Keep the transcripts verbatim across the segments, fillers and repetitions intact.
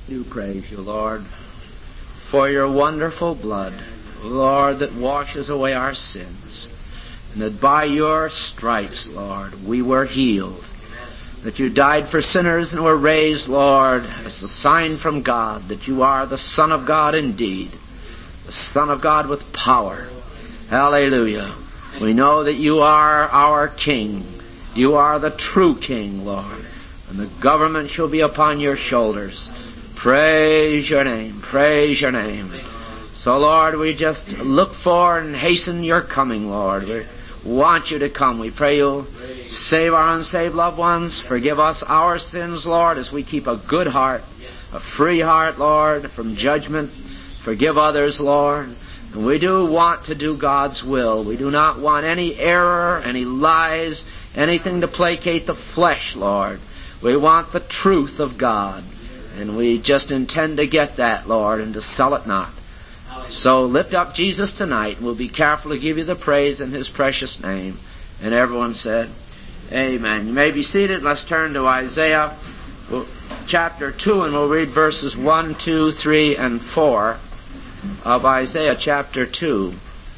do praise you, Lord, for your wonderful blood, Lord, that washes away our sins, and that by your stripes, Lord, we were healed, that you died for sinners and were raised, Lord, as the sign from God that you are the Son of God indeed, the Son of God with power. Hallelujah. We know that you are our King. You are the true King, Lord, and the government shall be upon your shoulders. Praise your name. Praise your name. So, Lord, we just look for and hasten your coming, Lord. We want you to come. We pray you'll save our unsaved loved ones. Forgive us our sins, Lord, as we keep a good heart, a free heart, Lord, from judgment. Forgive others, Lord. And we do want to do God's will. We do not want any error, any lies, anything to placate the flesh, Lord. We want the truth of God. And we just intend to get that, Lord, and to sell it not. So lift up Jesus tonight, and we'll be careful to give you the praise in his precious name. And everyone said, amen. You may be seated. Let's turn to Isaiah chapter two, and we'll read verses one, two, three, and four of Isaiah chapter two.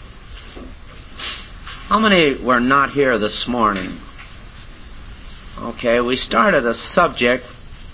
How many were not here this morning? Okay, we started a subject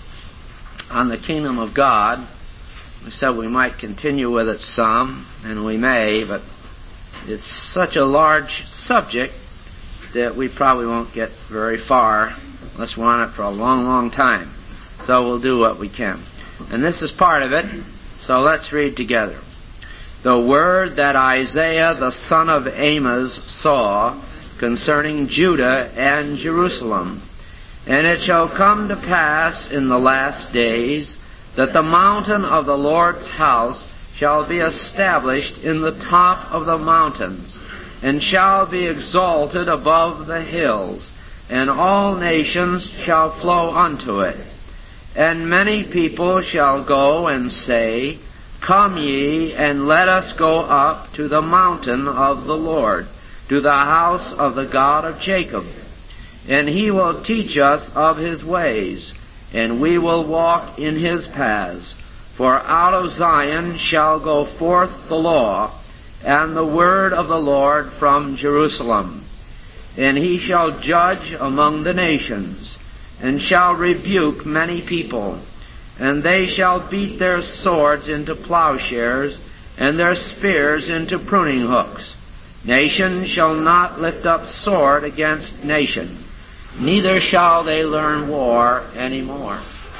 on the kingdom of God. We said we might continue with it some, and we may, but it's such a large subject that we probably won't get very far unless we're on it for a long, long time. So we'll do what we can. And this is part of it, so let's read together. The word that Isaiah the son of Amos saw concerning Judah and Jerusalem. And it shall come to pass in the last days that the mountain of the Lord's house shall be established in the top of the mountains, and shall be exalted above the hills, and all nations shall flow unto it. And many people shall go and say, Come ye, and let us go up to the mountain of the Lord, to the house of the God of Jacob. And he will teach us of his ways, and we will walk in his paths. For out of Zion shall go forth the law, and the word of the Lord from Jerusalem. And he shall judge among the nations, and shall rebuke many people. And they shall beat their swords into plowshares, and their spears into pruning hooks. Nation shall not lift up sword against nation, neither shall they learn war any more.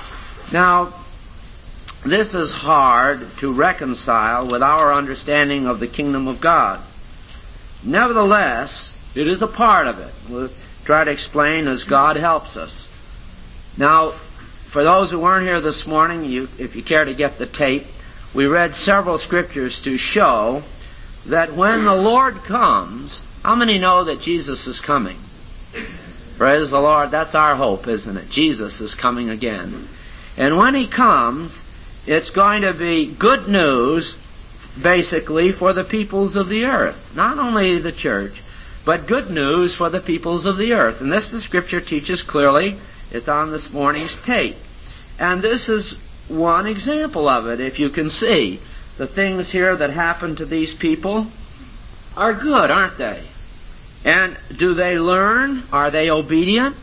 Now, this is hard to reconcile with our understanding of the kingdom of God. Nevertheless, it is a part of it. We'll try to explain as God helps us. Now, for those who weren't here this morning, you, if you care to get the tape, we read several scriptures to show that when the Lord comes, how many know that Jesus is coming? Praise the Lord. That's our hope, isn't it? Jesus is coming again. And when he comes, it's going to be good news, basically, for the peoples of the earth. Not only the church, but good news for the peoples of the earth. And this the Scripture teaches clearly. It's on this morning's tape. And this is one example of it, if you can see. The things here that happen to these people are good, aren't they? And do they learn? Are they obedient?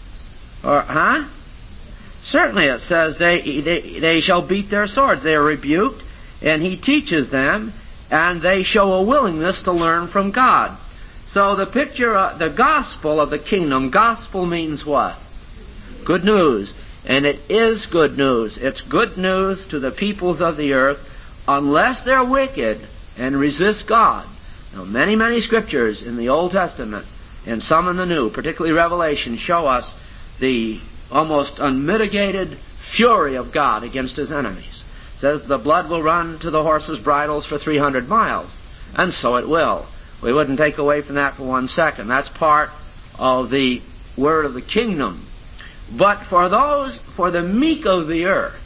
Or, huh? Certainly it says they, they, they shall beat their swords. They are rebuked, and he teaches them, and they show a willingness to learn from God. So the picture, uh, the gospel of the kingdom, gospel means what? Good news. And it is good news. It's good news to the peoples of the earth, unless they're wicked and resist God. Now, many, many scriptures in the Old Testament and some in the New, particularly Revelation, show us the almost unmitigated fury of God against his enemies. It says the blood will run to the horses' bridles for three hundred miles. And so it will. We wouldn't take away from that for one second. That's part of the word of the kingdom. But for those, for the meek of the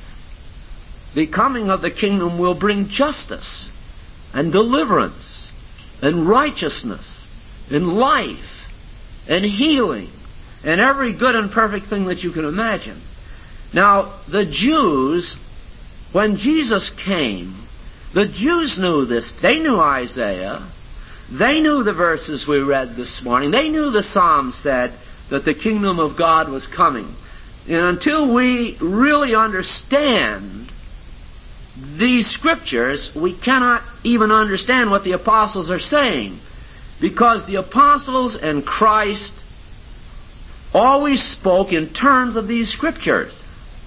earth, the coming of the kingdom will bring justice and deliverance and righteousness and life and healing and every good and perfect thing that you can imagine. Now, the Jews when Jesus came, the Jews knew this. They knew Isaiah. They knew the verses we read this morning. They knew the Psalm said that the kingdom of God was coming. And until we really understand these scriptures, we cannot even understand what the apostles are saying. Because the apostles and Christ always spoke in terms of these scriptures.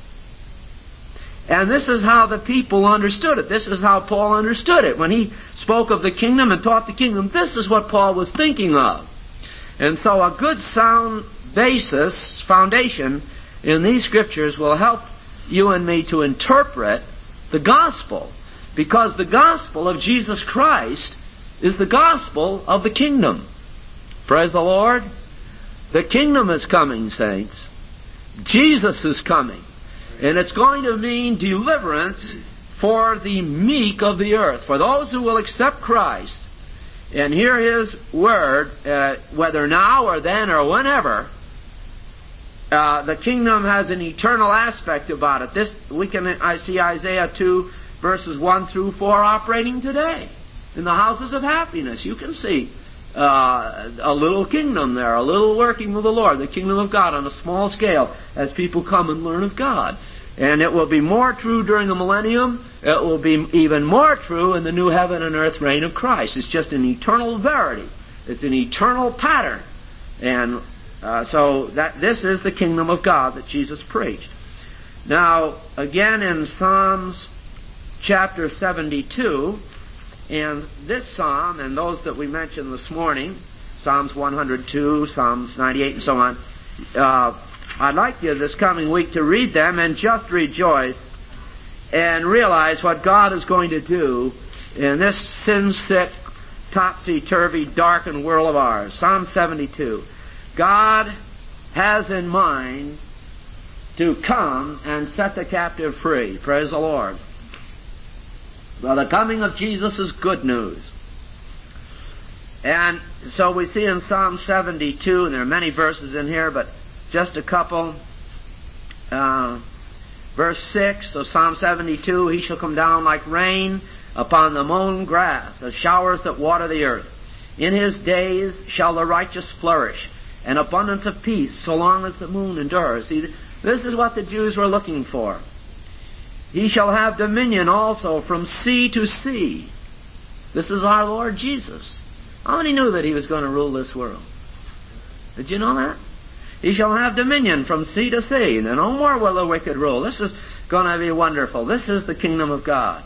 And this is how the people understood it. This is how Paul understood it. When he spoke of the kingdom and taught the kingdom, this is what Paul was thinking of. And so a good sound basis, foundation, in these scriptures will help you and me to interpret the gospel. Because the gospel of Jesus Christ is the gospel of the kingdom. Praise the Lord. The kingdom is coming, saints. Jesus is coming. And it's going to mean deliverance for the meek of the earth, for those who will accept Christ and hear His word, uh, whether now or then or whenever. Uh, the kingdom has an eternal aspect about it. This we can. I see Isaiah two verses one through four operating today in the houses of happiness. You can see uh, a little kingdom there, a little working of the Lord, the kingdom of God on a small scale as people come and learn of God. And it will be more true during the millennium. It will be even more true in the new heaven and earth reign of Christ. It's just an eternal verity. It's an eternal pattern. And uh, so that this is the kingdom of God that Jesus preached. Now, again in Psalms chapter seventy-two, and this psalm and those that we mentioned this morning, Psalms one hundred two, Psalms ninety-eight, and so on, uh, I'd like you this coming week to read them and just rejoice and realize what God is going to do in this sin-sick, topsy-turvy, darkened world of ours. Psalm seventy-two. God has in mind to come and set the captive free. Praise the Lord. So the coming of Jesus is good news. And so we see in Psalm seventy-two, and there are many verses in here, but just a couple. Uh, verse six of Psalm seventy-two, He shall come down like rain upon the mown grass, as showers that water the earth. In His days shall the righteous flourish, and abundance of peace, so long as the moon endures. See, this is what the Jews were looking for. He shall have dominion also from sea to sea. This is our Lord Jesus. How many knew that He was going to rule this world? Did you know that? He shall have dominion from sea to sea, and no more will the wicked rule. This is going to be wonderful. This is the kingdom of God.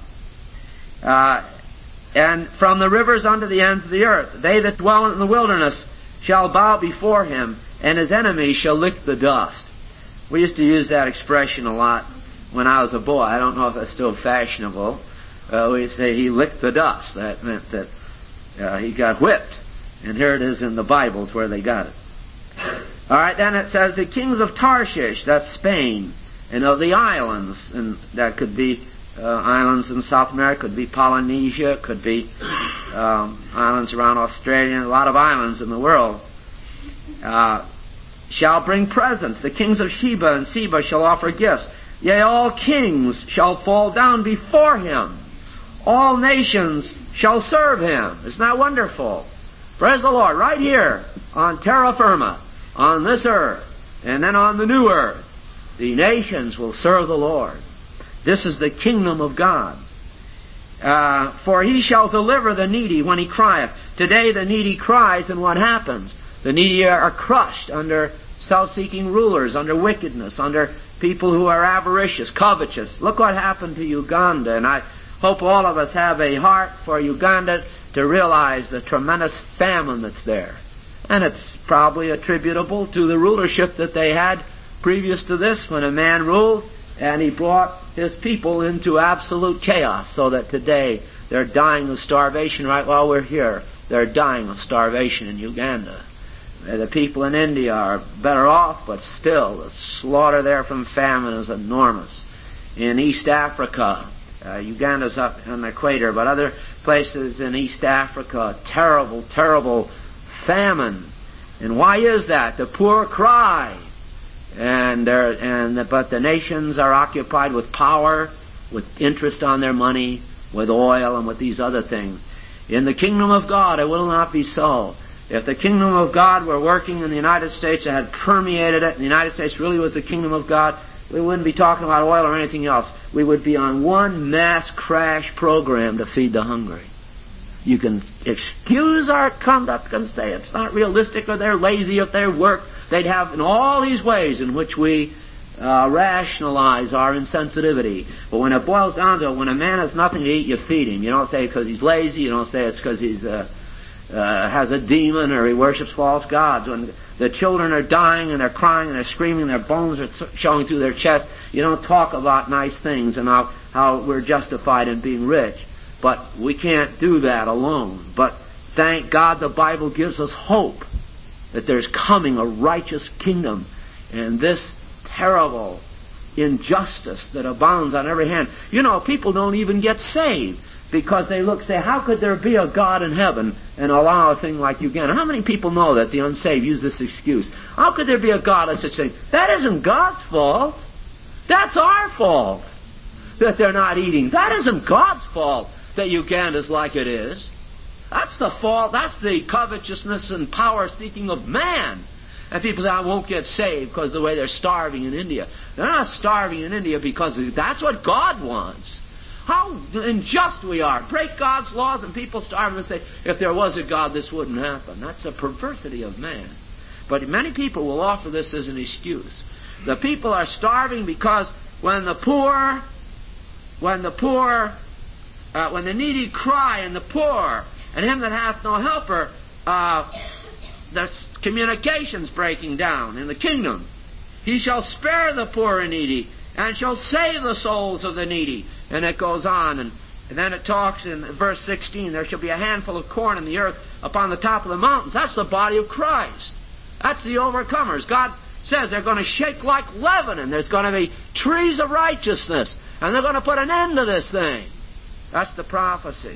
Uh, and from the rivers unto the ends of the earth, they that dwell in the wilderness shall bow before Him, and His enemies shall lick the dust. We used to use that expression a lot when I was a boy. I don't know if it's still fashionable. Uh, we say He licked the dust. That meant that uh, He got whipped. And here it is in the Bibles where they got it. All right, then it says the kings of Tarshish, that's Spain, and of the islands, and that could be uh, islands in South America, could be Polynesia, could be um, islands around Australia, a lot of islands in the world, uh, shall bring presents. The kings of Sheba and Seba shall offer gifts. Yea, all kings shall fall down before Him. All nations shall serve Him. Isn't that wonderful? Praise the Lord. Right here on terra firma, on this earth, and then on the new earth, the nations will serve the Lord. This is the kingdom of God. Uh, for He shall deliver the needy when He crieth. Today the needy cries, and what happens? The needy are crushed under self-seeking rulers, under wickedness, under people who are avaricious, covetous. Look what happened to Uganda, and I hope all of us have a heart for Uganda to realize the tremendous famine that's there. And it's probably attributable to the rulership that they had previous to this, when a man ruled and he brought his people into absolute chaos, so that today they're dying of starvation right while we're here. They're dying of starvation in Uganda. The people in India are better off, but still the slaughter there from famine is enormous. In East Africa, uh, Uganda's up on the equator, but other places in East Africa, terrible, terrible famine. And why is that? The poor cry. And, and but the nations are occupied with power with interest on their money, with oil, and with these other things. In the kingdom of God, it will not be so. If the kingdom of God were working in the United States, it had permeated it, and the United States really was the kingdom of God, we wouldn't be talking about oil or anything else. We would be on one mass crash program to feed the hungry. You can excuse our conduct and say it's not realistic or they're lazy if they work. They'd have in all these ways in which we uh, rationalize our insensitivity. But when it boils down to it, when a man has nothing to eat, you feed him. You don't say it's because he's lazy. You don't say it's because he's uh, uh, has a demon or he worships false gods. When the children are dying and they're crying and they're screaming, their bones are showing through their chest, you don't talk about nice things and how, how we're justified in being rich. But we can't do that alone. But thank God the Bible gives us hope that there's coming a righteous kingdom, and this terrible injustice that abounds on every hand. You know, people don't even get saved because they look, say, how could there be a God in heaven and allow a thing like Uganda? How many people know that the unsaved use this excuse? How could there be a God of such thing? That isn't God's fault. That's our fault that they're not eating. That isn't God's fault that Uganda's like it is. That's the fault, that's the covetousness and power-seeking of man. And people say, I won't get saved because of the way they're starving in India. They're not starving in India because that's what God wants. How unjust we are. Break God's laws and people starve and say, if there was a God, this wouldn't happen. That's a perversity of man. But many people will offer this as an excuse. The people are starving because when the poor, when the poor Uh, when the needy cry and the poor and him that hath no helper, uh, the communication's breaking down in the kingdom. He shall spare the poor and needy and shall save the souls of the needy. And it goes on. And, and then it talks in verse sixteen, there shall be a handful of corn in the earth upon the top of the mountains. That's the body of Christ. That's the overcomers. God says they're going to shake like Lebanon. There's going to be trees of righteousness. And they're going to put an end to this thing. That's the prophecy.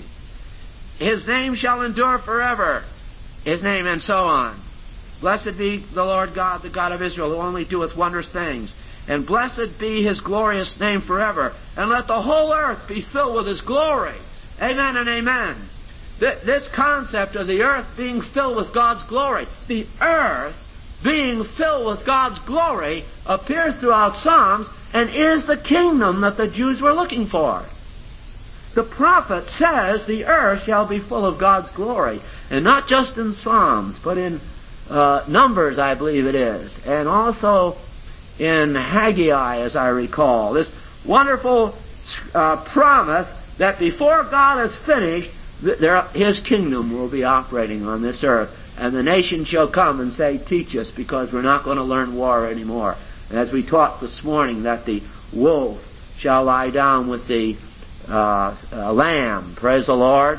His name shall endure forever. His name, and so on. Blessed be the Lord God, the God of Israel, who only doeth wondrous things. And blessed be his glorious name forever. And let the whole earth be filled with his glory. Amen and amen. Th- this concept of the earth being filled with God's glory, the earth being filled with God's glory, appears throughout Psalms and is the kingdom that the Jews were looking for. The prophet says the earth shall be full of God's glory. And not just in Psalms, but in uh, Numbers, I believe it is. And also in Haggai, as I recall. This wonderful uh, promise that before God is finished, th- there, his kingdom will be operating on this earth. And the nation shall come and say, teach us, because we're not going to learn war anymore. And as we taught this morning, that the wolf shall lie down with the Uh, a lamb. Praise the Lord.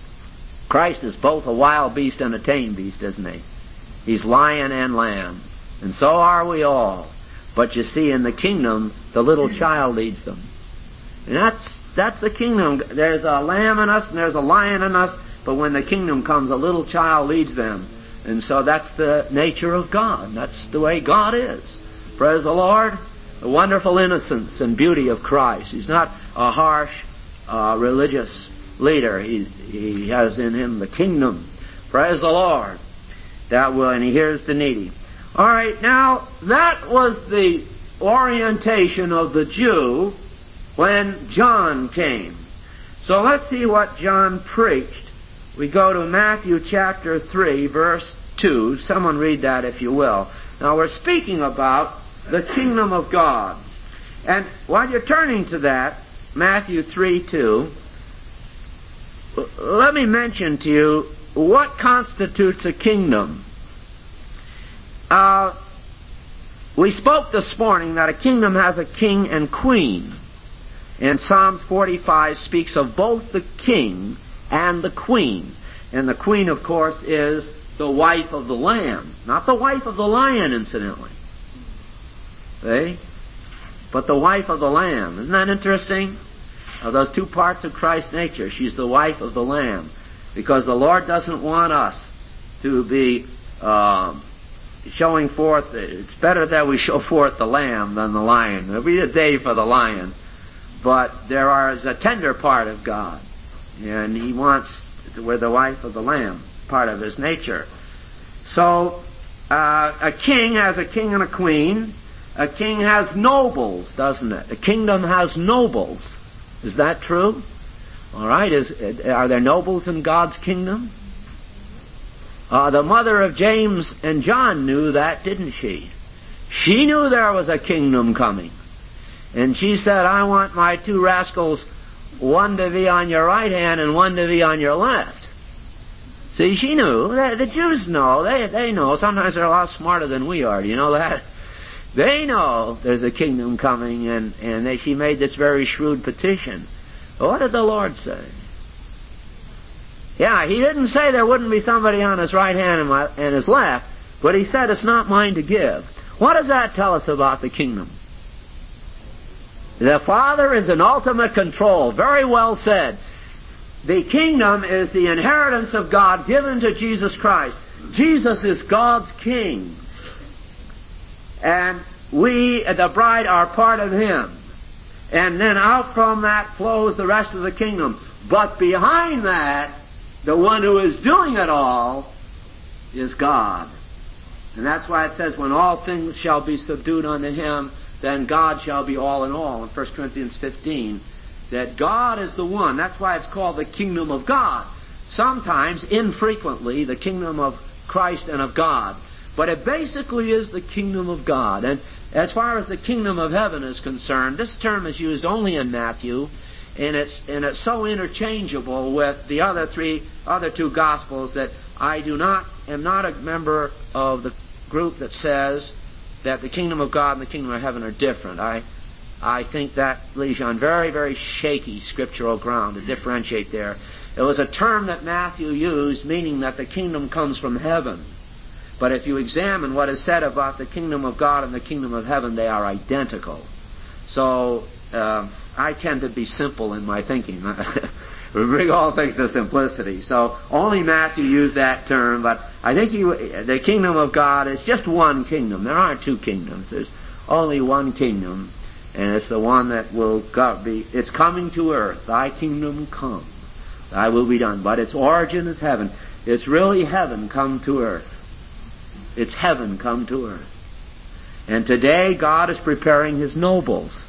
Christ is both a wild beast and a tame beast, isn't he? He's lion and lamb. And so are we all. But you see, in the kingdom, the little child leads them. And that's that's the kingdom. There's a lamb in us and there's a lion in us, but when the kingdom comes, a little child leads them. And so that's the nature of God. That's the way God is. Praise the Lord. The wonderful innocence and beauty of Christ. He's not a harsh Uh, religious leader. He's, he has in him the kingdom. Praise the Lord. That will, and he hears the needy. All right, now that was the orientation of the Jew when John came. So let's see what John preached. We go to Matthew chapter three, verse two. Someone read that if you will. Now we're speaking about the kingdom of God. And while you're turning to that, Matthew three two, let me mention to you what constitutes a kingdom. Uh, we spoke this morning that a kingdom has a king and queen. And Psalms forty-five speaks of both the king and the queen. And the queen, of course, is the wife of the lamb. Not the wife of the lion, incidentally. See? But the wife of the lamb. Isn't that interesting? Of those two parts of Christ's nature. She's the wife of the lamb. Because the Lord doesn't want us to be uh, showing forth. It's better that we show forth the lamb than the lion. There'll be a day for the lion. but there is a tender part of God, and he wants, we're the wife of the Lamb, part of his nature. So, uh, a king has a king and a queen. A king has nobles, doesn't it? A kingdom has nobles. Is that true? All right. Is, are there nobles in God's kingdom? Uh, the mother of James and John knew that, didn't she? She knew there was a kingdom coming. And she said, I want my two rascals, one to be on your right hand and one to be on your left. See, she knew. The, the Jews know. They, they know. Sometimes they're a lot smarter than we are. Do you know that? They know there's a kingdom coming, and, and they, she made this very shrewd petition. But what did the Lord say? Yeah, he didn't say there wouldn't be somebody on his right hand and, my, and his left, but he said it's not mine to give. What does that tell us about the kingdom? The Father is in ultimate control. Very well said. The kingdom is the inheritance of God given to Jesus Christ. Jesus is God's king. And we, the bride, are part of him. And then out from that flows the rest of the kingdom. But behind that, the one who is doing it all is God. And that's why it says, when all things shall be subdued unto him, then God shall be all in all. In First Corinthians fifteen, that God is the one. That's why it's called the kingdom of God. Sometimes, infrequently, the kingdom of Christ and of God. But it basically is the kingdom of God. And as far as the kingdom of heaven is concerned, this term is used only in Matthew, and it's and it's so interchangeable with the other three, other two gospels that I do not am not a member of the group that says that the kingdom of God and the kingdom of heaven are different. I I think that leaves you on very, very shaky scriptural ground to differentiate there. It was a term that Matthew used, meaning that the kingdom comes from heaven. But if you examine what is said about the kingdom of God and the kingdom of heaven, they are identical. So uh, I tend to be simple in my thinking. We bring all things to simplicity. So only Matthew used that term, but I think you, the kingdom of God is just one kingdom. There aren't two kingdoms. There's only one kingdom, and it's the one that will be, it's coming to earth. Thy kingdom come, thy will be done. But its origin is heaven. It's really heaven come to earth. It's heaven come to earth. And today God is preparing his nobles.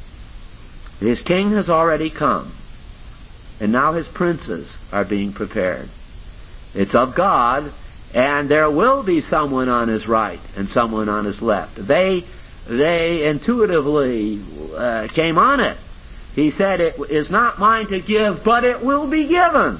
His king has already come. And now his princes are being prepared. It's of God, and there will be someone on his right and someone on his left. They they intuitively uh, came on it. He said, it is not mine to give, but it will be given.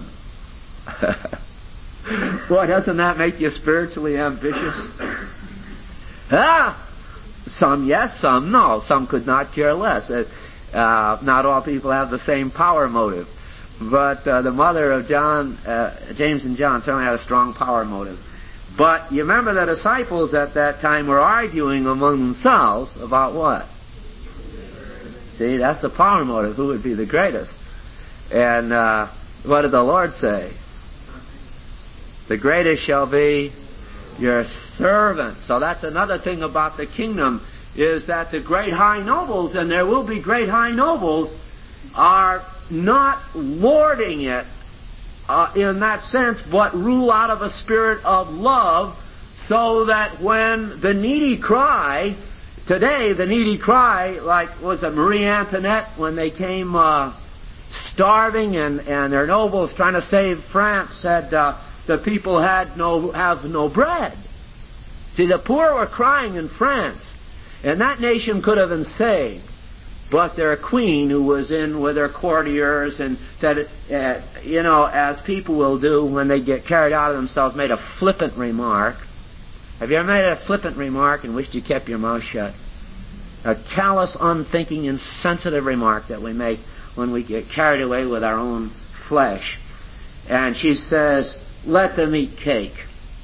Boy, doesn't that make you spiritually ambitious? Ah, some yes, some no. Some could not care less. Uh, not all people have the same power motive. But uh, the mother of John, uh, James and John certainly had a strong power motive. But you remember the disciples at that time were arguing among themselves about what? See, that's the power motive. Who would be the greatest? And uh, what did the Lord say? The greatest shall be your servant. So that's another thing about the kingdom, is that the great high nobles, and there will be great high nobles, are not lording it uh, in that sense, but rule out of a spirit of love, so that when the needy cry, today the needy cry, like was it Marie Antoinette when they came uh, starving, and, and their nobles trying to save France said uh, the people had no have no bread. See, the poor were crying in France, and that nation could have been saved. But their queen, who was in with her courtiers and said, uh, you know, as people will do when they get carried out of themselves, made a flippant remark. Have you ever made a flippant remark and wished you kept your mouth shut? A callous, unthinking, insensitive remark that we make when we get carried away with our own flesh. And she says, let them eat cake.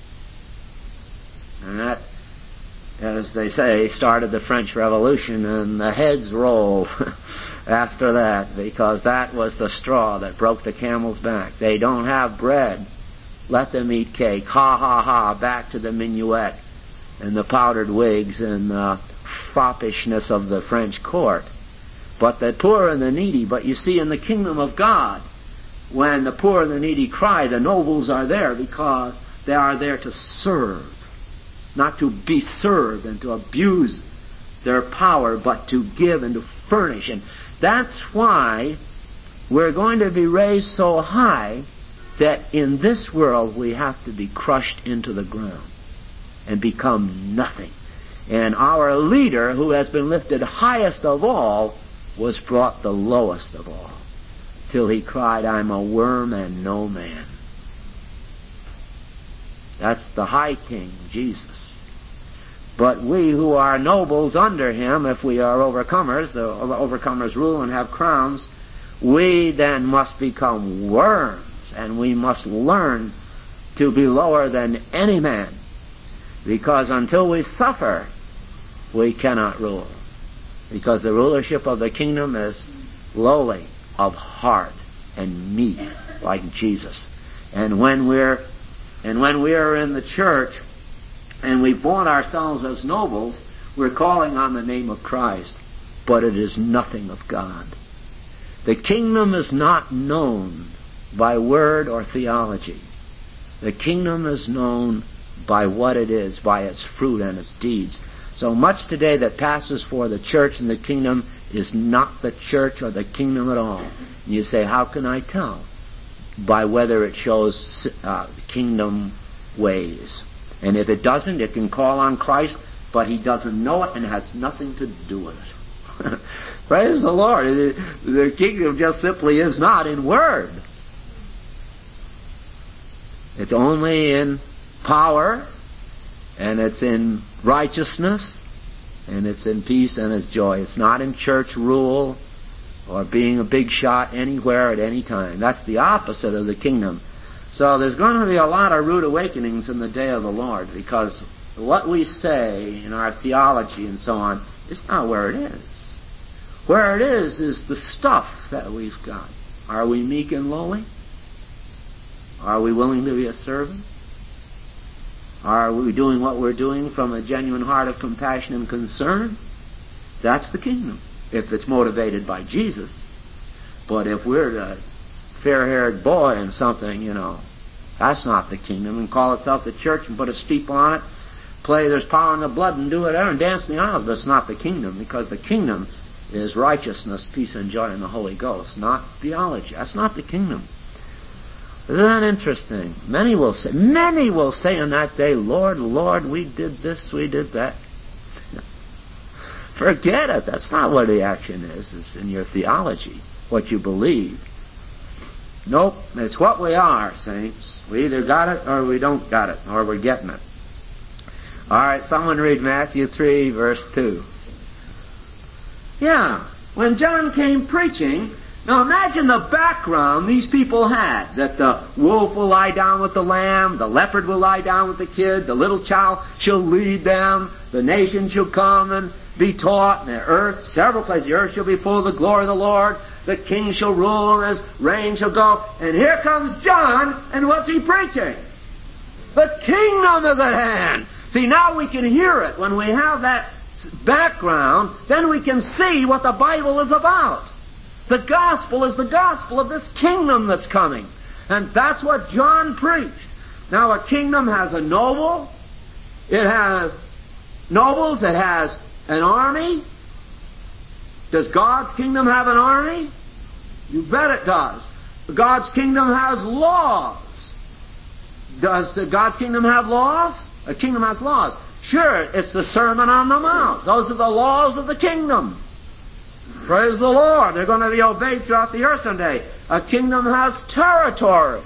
And that, as they say, started the French Revolution, and the heads rolled after that, because that was the straw that broke the camel's back. They don't have bread. Let them eat cake. Ha, ha, ha. Back to the minuet and the powdered wigs and the foppishness of the French court. but the poor and the needy. But you see, in the kingdom of God, when the poor and the needy cry, the nobles are there because they are there to serve. Not to be served and to abuse their power, but to give and to furnish. And that's why we're going to be raised so high that in this world we have to be crushed into the ground and become nothing. And our leader, who has been lifted highest of all, was brought the lowest of all, till he cried, I'm a worm and no man. That's the high king, Jesus. But we who are nobles under him, if we are overcomers, the overcomers rule and have crowns, we then must become worms, and we must learn to be lower than any man, because until we suffer, we cannot rule. Because the rulership of the kingdom is lowly of heart and meek, like Jesus. And when we're and when we are in the church and we vaunt ourselves as nobles, we're calling on the name of Christ, but it is nothing of God. The kingdom is not known by word or theology. The kingdom is known by what it is, by its fruit and its deeds. So much today that passes for the church and the kingdom is not the church or the kingdom at all. And you say, how can I tell? By whether it shows uh, kingdom ways. And if it doesn't, it can call on Christ, but he doesn't know it and has nothing to do with it. Praise the Lord. The kingdom just simply is not in word. It's only in power, and it's in righteousness, and it's in peace and it's joy. It's not in church rule or being a big shot anywhere at any time. That's the opposite of the kingdom. So there's going to be a lot of rude awakenings in the day of the Lord, because what we say in our theology and so on is not where it is. Where it is is the stuff that we've got. Are we meek and lowly? Are we willing to be a servant? Are we doing what we're doing from a genuine heart of compassion and concern? That's the kingdom, if it's motivated by Jesus. But if we're the fair-haired boy and something, you know, that's not the kingdom. And call itself the church and put a steeple on it, play There's Power in the Blood and do whatever and dance in the aisles, but it's not the kingdom, because the kingdom is righteousness, peace, and joy in the Holy Ghost, not theology. That's not the kingdom. Isn't that interesting? Many will say, many will say in that day, Lord, Lord, we did this, we did that. Forget it. That's not what the action is. It's in your theology, what you believe. Nope, it's what we are, saints. We either got it or we don't got it, or we're getting it. All right, someone read Matthew three, verse two. Yeah, when John came preaching, now imagine the background these people had, that the wolf will lie down with the lamb, the leopard will lie down with the kid, the little child shall lead them, the nation shall come and be taught, and the earth, several places, the earth shall be full of the glory of the Lord, the king shall rule, and his reign shall go. And here comes John, and what's he preaching? The kingdom is at hand. See, now we can hear it. When we have that background, then we can see what the Bible is about. The gospel is the gospel of this kingdom that's coming. And that's what John preached. Now, a kingdom has a noble. It has nobles. It has an army. Does God's kingdom have an army? You bet it does. God's kingdom has laws. Does the God's kingdom have laws? A kingdom has laws. Sure, it's the Sermon on the Mount. Those are the laws of the kingdom. Praise the Lord. They're going to be obeyed throughout the earth someday. A kingdom has territory.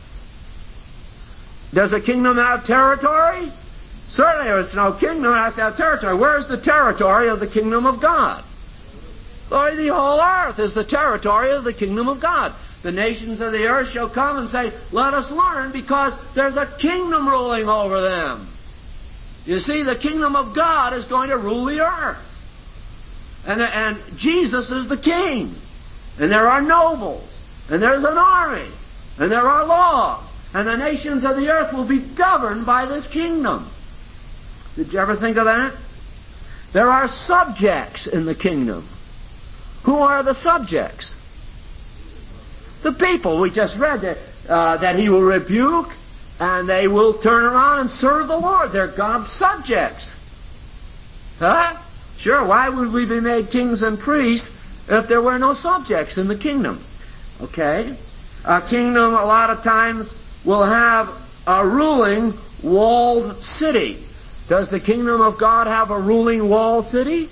Does a kingdom have territory? Certainly, if it's no kingdom, it has to have territory. Where's the territory of the kingdom of God? Lord, the whole earth is the territory of the kingdom of God. The nations of the earth shall come and say, let us learn, because there's a kingdom ruling over them. You see, the kingdom of God is going to rule the earth. And, and Jesus is the king. And there are nobles. And there's an army. And there are laws. And the nations of the earth will be governed by this kingdom. Did you ever think of that? There are subjects in the kingdom. Who are the subjects? The people. We just read that, uh, that he will rebuke, and they will turn around and serve the Lord. They're God's subjects. Huh? Sure, why would we be made kings and priests if there were no subjects in the kingdom? Okay? A kingdom, a lot of times, will have a ruling, walled city. Does the kingdom of God have a ruling walled city?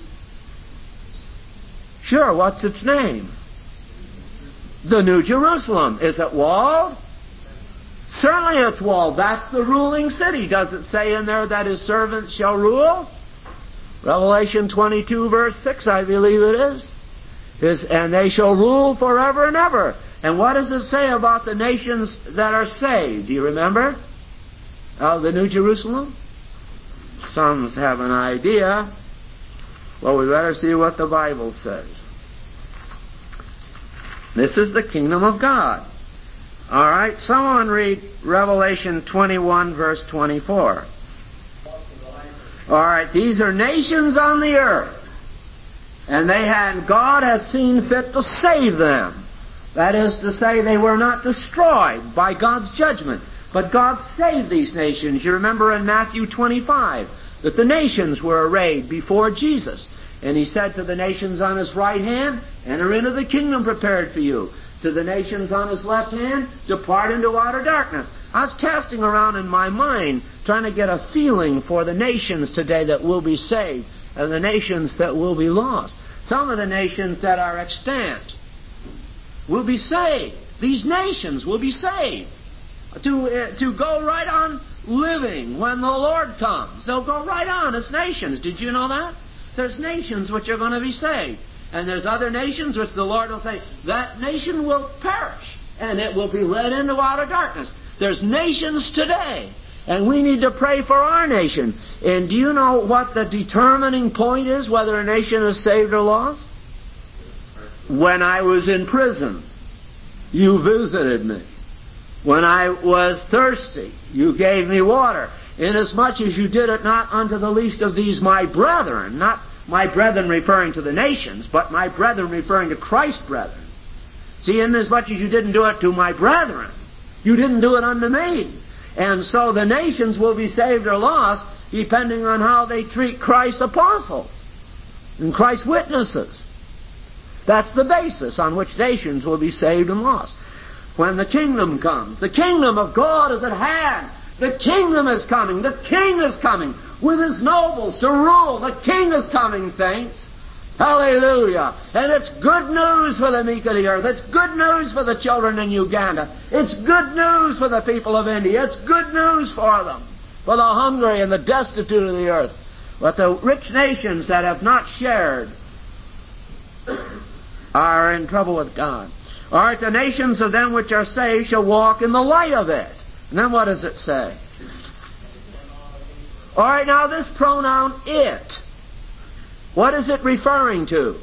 Sure, what's its name? The New Jerusalem. Is it walled? Certainly it's walled. That's the ruling city. Does it say in there that his servants shall rule? Revelation twenty-two verse six, I believe it is. is. And they shall rule forever and ever. And what does it say about the nations that are saved? Do you remember? Of the New Jerusalem? Some have an idea. Well, we better see what the Bible says. This is the kingdom of God. All right, someone read Revelation twenty-one, verse twenty-four. All right, these are nations on the earth, and they had, God has seen fit to save them. That is to say, they were not destroyed by God's judgment, but God saved these nations. You remember in Matthew twenty-five that the nations were arrayed before Jesus, and he said to the nations on his right hand, enter into the kingdom prepared for you. To the nations on his left hand, depart into outer darkness. I was casting around in my mind, trying to get a feeling for the nations today that will be saved and the nations that will be lost. Some of the nations that are extant will be saved. These nations will be saved to, uh, to go right on living when the Lord comes. They'll go right on as nations. Did you know that? There's nations which are going to be saved. And there's other nations which the Lord will say, that nation will perish, and it will be led into outer darkness. There's nations today, and we need to pray for our nation. And do you know what the determining point is, whether a nation is saved or lost? When I was in prison, you visited me. When I was thirsty, you gave me water. Inasmuch as you did it not unto the least of these my brethren, not my brethren referring to the nations, but my brethren referring to Christ's brethren. See, inasmuch as you didn't do it to my brethren, you didn't do it unto me. And so the nations will be saved or lost depending on how they treat Christ's apostles and Christ's witnesses. That's the basis on which nations will be saved and lost. When the kingdom comes, the kingdom of God is at hand. The kingdom is coming. The king is coming with his nobles to rule. The king is coming, saints. Hallelujah. And it's good news for the meek of the earth. It's good news for the children in Uganda. It's good news for the people of India. It's good news for them, for the hungry and the destitute of the earth. But the rich nations that have not shared are in trouble with God. All right, the nations of them which are saved shall walk in the light of it. And then what does it say? All right, now this pronoun it, what is it referring to?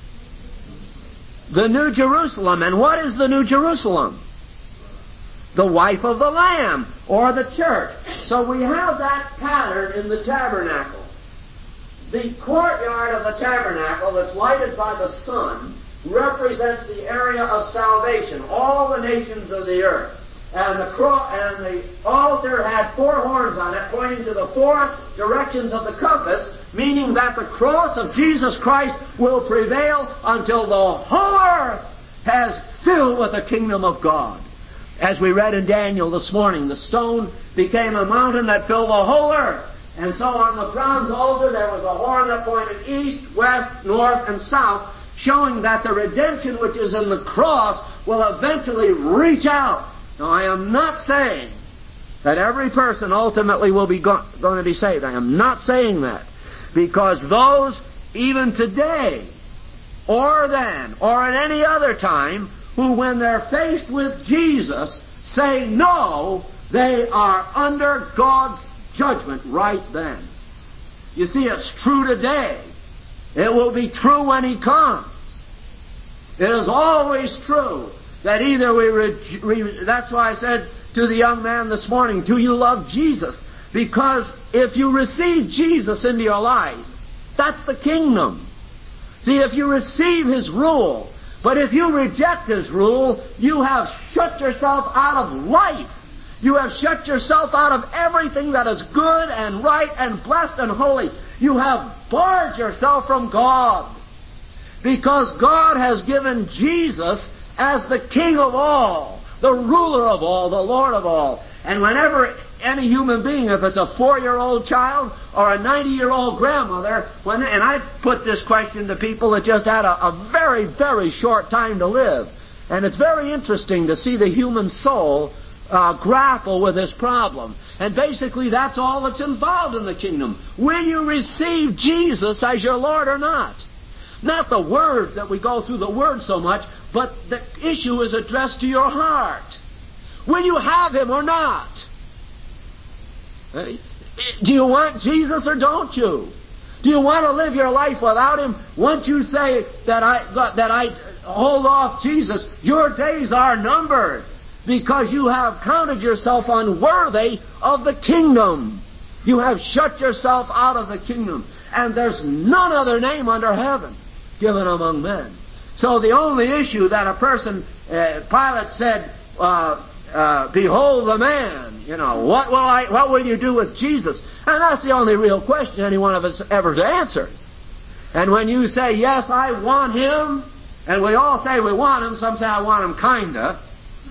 The New Jerusalem. And what is the New Jerusalem? The wife of the Lamb, or the church. So we have that pattern in the tabernacle. The courtyard of the tabernacle that's lighted by the sun represents the area of salvation, all the nations of the earth. And the, cro- and the altar had four horns on it, pointing to the four directions of the compass, meaning that the cross of Jesus Christ will prevail until the whole earth has filled with the kingdom of God. As we read in Daniel this morning, the stone became a mountain that filled the whole earth. And so on the bronze altar there was a horn that pointed east, west, north, and south, showing that the redemption which is in the cross will eventually reach out. Now, I am not saying that every person ultimately will be go- going to be saved. I am not saying that. Because those, even today, or then, or at any other time, who when they're faced with Jesus, say no, they are under God's judgment right then. You see, it's true today. It will be true when He comes. It is always true. That either we, re- re- that's why I said to the young man this morning, do you love Jesus? Because if you receive Jesus into your life, that's the kingdom. See, if you receive His rule, but if you reject His rule, you have shut yourself out of life. You have shut yourself out of everything that is good and right and blessed and holy. You have barred yourself from God. Because God has given Jesus as the King of all, the ruler of all, the Lord of all. And whenever any human being, if it's a four-year-old child or a ninety-year-old grandmother, when, and I put this question to people that just had a, a very, very short time to live. And it's very interesting to see the human soul uh, grapple with this problem. And basically that's all that's involved in the kingdom. Will you receive Jesus as your Lord or not? Not the words that we go through the Word so much, but the issue is addressed to your heart. Will you have Him or not? Do you want Jesus or don't you? Do you want to live your life without Him? Once you say that I that I hold off Jesus, your days are numbered, because you have counted yourself unworthy of the kingdom. You have shut yourself out of the kingdom. And there's none other name under heaven given among men. So the only issue that a person, uh, Pilate said, uh, uh, behold the man, you know, what will I, what will you do with Jesus? And that's the only real question any one of us ever answers. And when you say, yes, I want Him, and we all say we want Him, some say I want Him kinda.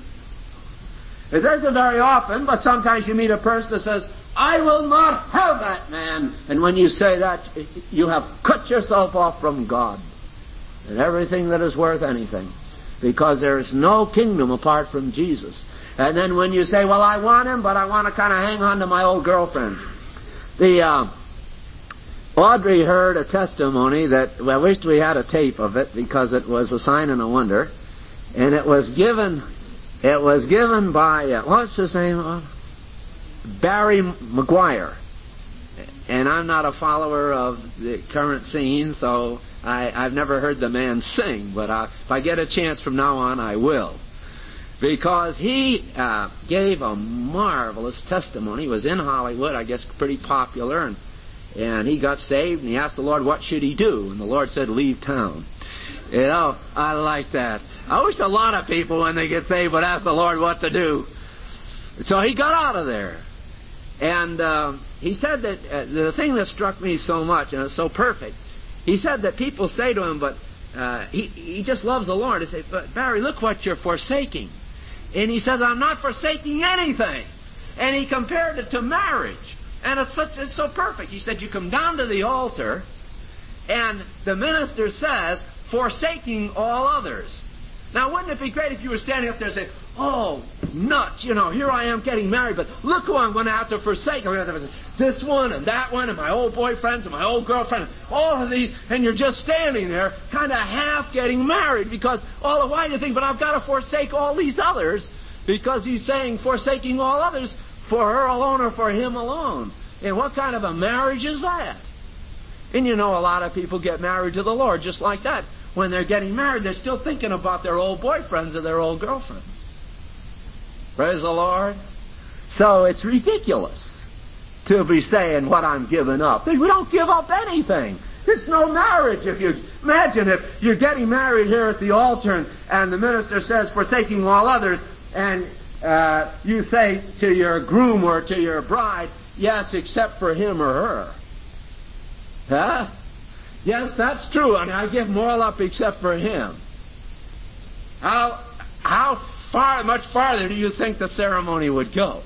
It isn't very often, but sometimes you meet a person that says, I will not have that man. And when you say that, you have cut yourself off from God and everything that is worth anything, because there is no kingdom apart from Jesus. And then when you say, well, I want Him, but I want to kind of hang on to my old girlfriends. The uh, Audrey heard a testimony that, well, I wished we had a tape of it, because it was a sign and a wonder. And it was given, it was given by, uh, what's his name? Uh, Barry McGuire. And I'm not a follower of the current scene, so I, I've never heard the man sing, but I, if I get a chance from now on, I will. Because he uh, gave a marvelous testimony. He was in Hollywood, I guess pretty popular, and, and he got saved, and he asked the Lord what should he do, and the Lord said, leave town. You know, I like that. I wish a lot of people, when they get saved, would ask the Lord what to do. So he got out of there. And uh, he said that uh, the thing that struck me so much, and it's so perfect, he said that people say to him, but uh, he, he just loves the Lord. They say, but Barry, look what you're forsaking. And he says, I'm not forsaking anything. And he compared it to marriage. And it's, such, it's so perfect. He said, you come down to the altar, and the minister says, forsaking all others. Now, wouldn't it be great if you were standing up there and saying, oh, nuts, you know, here I am getting married, but look who I'm going to have to forsake. I'm going to have to this one and that one and my old boyfriends and my old girlfriend, all of these, and you're just standing there kind of half getting married, because all the while you think, but I've got to forsake all these others, because he's saying forsaking all others for her alone or for him alone. And what kind of a marriage is that? And you know, a lot of people get married to the Lord just like that. When they're getting married, they're still thinking about their old boyfriends or their old girlfriends. Praise the Lord. So it's ridiculous to be saying what I'm giving up. We don't give up anything. There's no marriage. If you imagine if you're getting married here at the altar, and, and the minister says, forsaking all others, and uh, you say to your groom or to your bride, yes, except for him or her. Huh? Yes, that's true, and I give them all up except for him. How how far, much farther do you think the ceremony would go?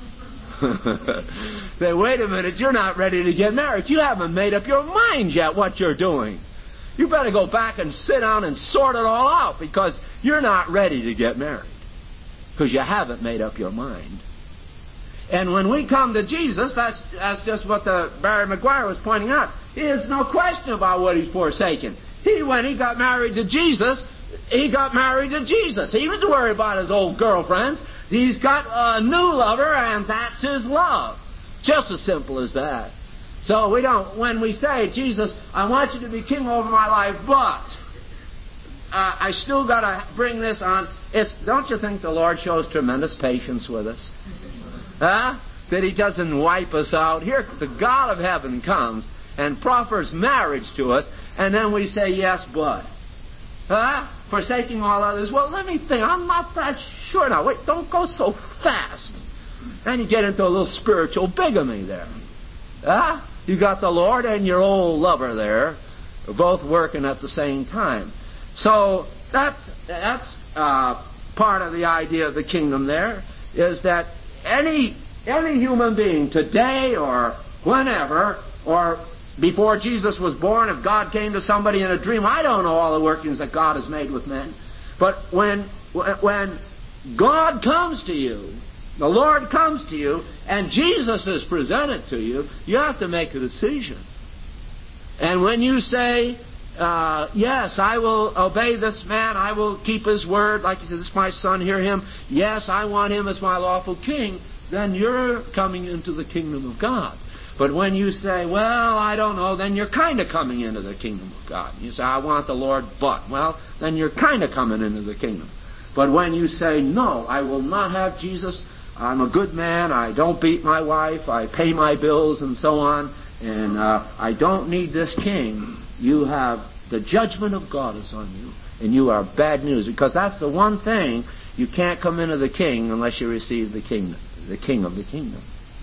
Say, wait a minute, you're not ready to get married. You haven't made up your mind yet what you're doing. You better go back and sit down and sort it all out, because you're not ready to get married, because you haven't made up your mind. And when we come to Jesus, that's, that's just what the Barry McGuire was pointing out. There's no question about what he's forsaken. He, when he got married to Jesus, he got married to Jesus. He was worried about his old girlfriends. He's got a new lover, and that's his love. Just as simple as that. So we don't, when we say, Jesus, I want you to be king over my life, but uh, I still got to bring this on. It's, don't you think the Lord shows tremendous patience with us? Huh? That he doesn't wipe us out. Here, the God of heaven comes and proffers marriage to us, and then we say, yes, but. Huh? Forsaking all others. Well, let me think. I'm not that sure now. Wait, don't go so fast. And you get into a little spiritual bigamy there. Huh? You got the Lord and your old lover there, both working at the same time. So that's that's uh, part of the idea of the kingdom there, is that any any human being today or whenever, or before Jesus was born, if God came to somebody in a dream, I don't know all the workings that God has made with men, but when when God comes to you, the Lord comes to you, and Jesus is presented to you, you have to make a decision. And when you say, uh, yes, I will obey this man, I will keep his word, like you said, this is my son, hear him, yes, I want him as my lawful king, then you're coming into the kingdom of God. But when you say, well, I don't know, then you're kind of coming into the kingdom of God. You say, I want the Lord, but, well, then you're kind of coming into the kingdom. But when you say, no, I will not have Jesus, I'm a good man, I don't beat my wife, I pay my bills and so on, and uh, I don't need this king, you have, the judgment of God is on you, and you are bad news, because that's the one thing, you can't come into the king unless you receive the king, the king of the kingdom.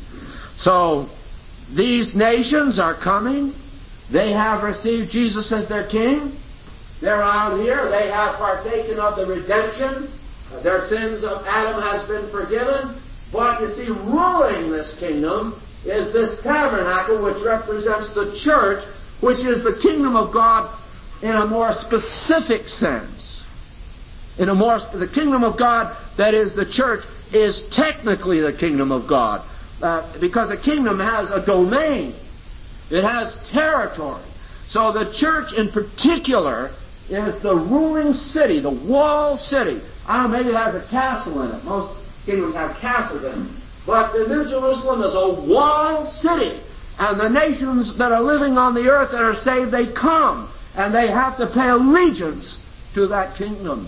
So, these nations are coming, they have received Jesus as their king, they're out here, they have partaken of the redemption, their sins of Adam has been forgiven, but you see, ruling this kingdom is this tabernacle, which represents the church, which is the kingdom of God in a more specific sense. In a more, the kingdom of God, that is the church, is technically the kingdom of God. Uh, because a kingdom has a domain. It has territory. So the church in particular is the ruling city, the walled city. I don't know, maybe it has a castle in it. Most kingdoms have castles in them. But the New Jerusalem is a walled city. And the nations that are living on the earth that are saved, they come. And they have to pay allegiance to that kingdom.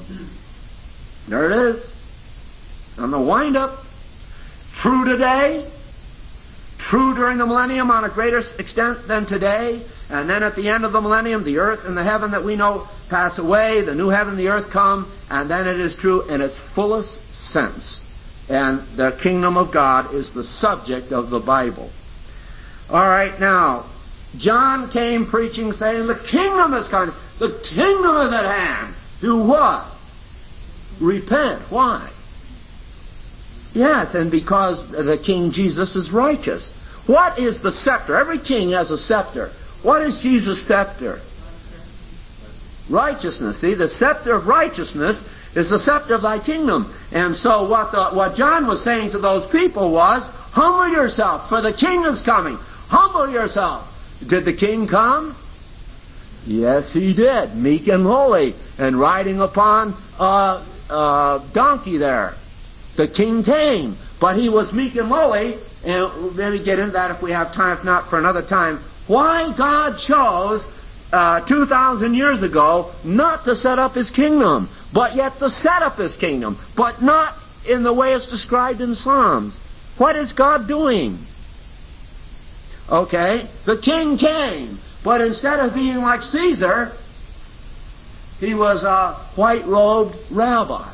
There it is. And the wind-up. True today. True during the millennium on a greater extent than today. And then at the end of the millennium, the earth and the heaven that we know pass away. The new heaven and the earth come. And then it is true in its fullest sense. And the kingdom of God is the subject of the Bible. All right, now, John came preaching, saying, the kingdom is coming. The kingdom is at hand. Do what? Repent. Why? Yes, and because the King Jesus is righteous. What is the scepter? Every king has a scepter. What is Jesus' scepter? Righteousness. See, the scepter of righteousness is the scepter of thy kingdom. And so what the, what John was saying to those people was, humble yourself, for the king is coming. Humble yourself. Did the king come? Yes, he did. Meek and lowly, and riding upon a, a donkey there. The king came, but he was meek and lowly, and we'll maybe get into that if we have time, if not for another time. Why God chose uh, two thousand years ago not to set up his kingdom, but yet to set up his kingdom, but not in the way it's described in Psalms. What is God doing? Okay, the king came, but instead of being like Caesar, he was a white-robed rabbi.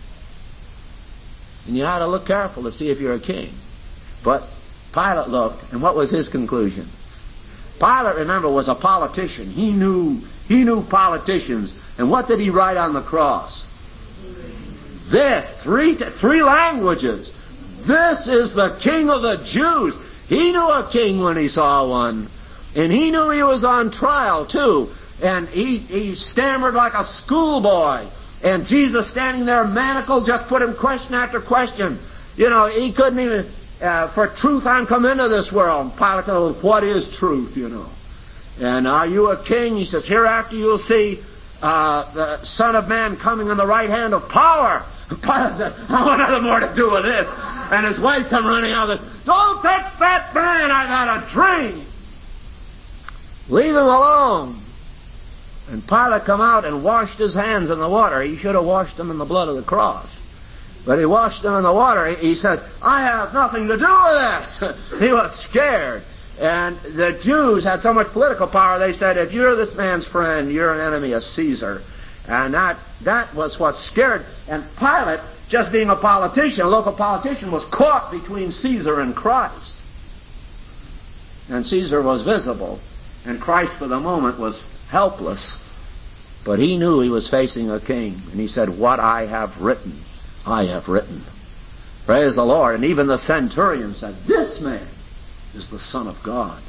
And you ought to look careful to see if you're a king. But Pilate looked, and what was his conclusion? Pilate, remember, was a politician. He knew, he knew politicians. And what did he write on the cross? This, three, three languages. This is the King of the Jews. He knew a king when he saw one. And he knew he was on trial, too. And he, he stammered like a schoolboy. And Jesus standing there manacled just put him question after question. You know, he couldn't even, uh, for truth I'm come into this world. Pilate goes, what is truth, you know? And are you a king? He says, hereafter you'll see uh, the Son of Man coming in the right hand of power. And Pilate said, I want nothing more to do with this. And his wife come running out and said, don't touch that man, I've had a dream. Leave him alone. And Pilate come out and washed his hands in the water. He should have washed them in the blood of the cross. But he washed them in the water. He said, I have nothing to do with this. He was scared. And the Jews had so much political power, they said, if you're this man's friend, you're an enemy of Caesar. And that, that was what scared. And Pilate, just being a politician, a local politician, was caught between Caesar and Christ. And Caesar was visible, and Christ for the moment was helpless. But he knew he was facing a king, and he said, what I have written, I have written. Praise the Lord. And even the centurion said, this man is the Son of God.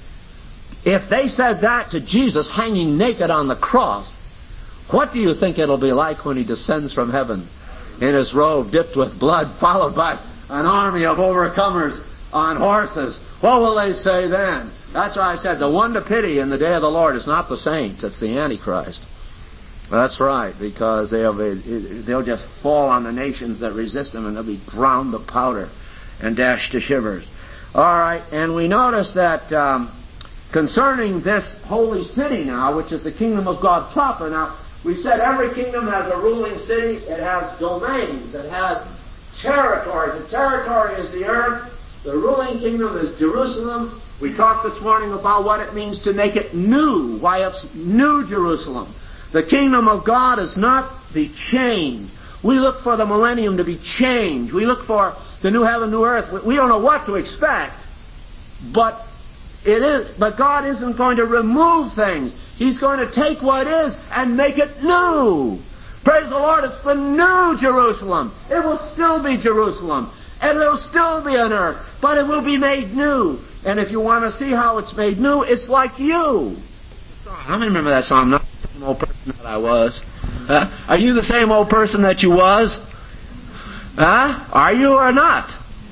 If they said that to Jesus hanging naked on the cross, what do you think it'll be like when he descends from heaven in his robe dipped with blood, followed by an army of overcomers on horses? What will they say then? That's why I said the one to pity in the day of the Lord is not the saints, it's the Antichrist. That's right, because they'll be, they'll just fall on the nations that resist them, and they'll be ground to powder and dashed to shivers. All right, and we notice that um, concerning this holy city now, which is the kingdom of God proper. Now, we said every kingdom has a ruling city. It has domains. It has territories. The territory is the earth. The ruling kingdom is Jerusalem. We talked this morning about what it means to make it new, why it's New Jerusalem. The kingdom of God is not the change. We look for the millennium to be changed. We look for the new heaven, new earth. We don't know what to expect, but it is. But God isn't going to remove things. He's going to take what is and make it new. Praise the Lord, it's the new Jerusalem. It will still be Jerusalem, and it will still be an earth, but it will be made new. And if you want to see how it's made new, it's like you. How many remember that song? I'm not the same old person that I was. Huh? Are you the same old person that you was? Huh? Are you or not?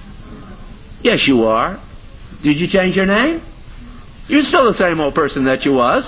Yes, you are. Did you change your name? You're still the same old person that you was.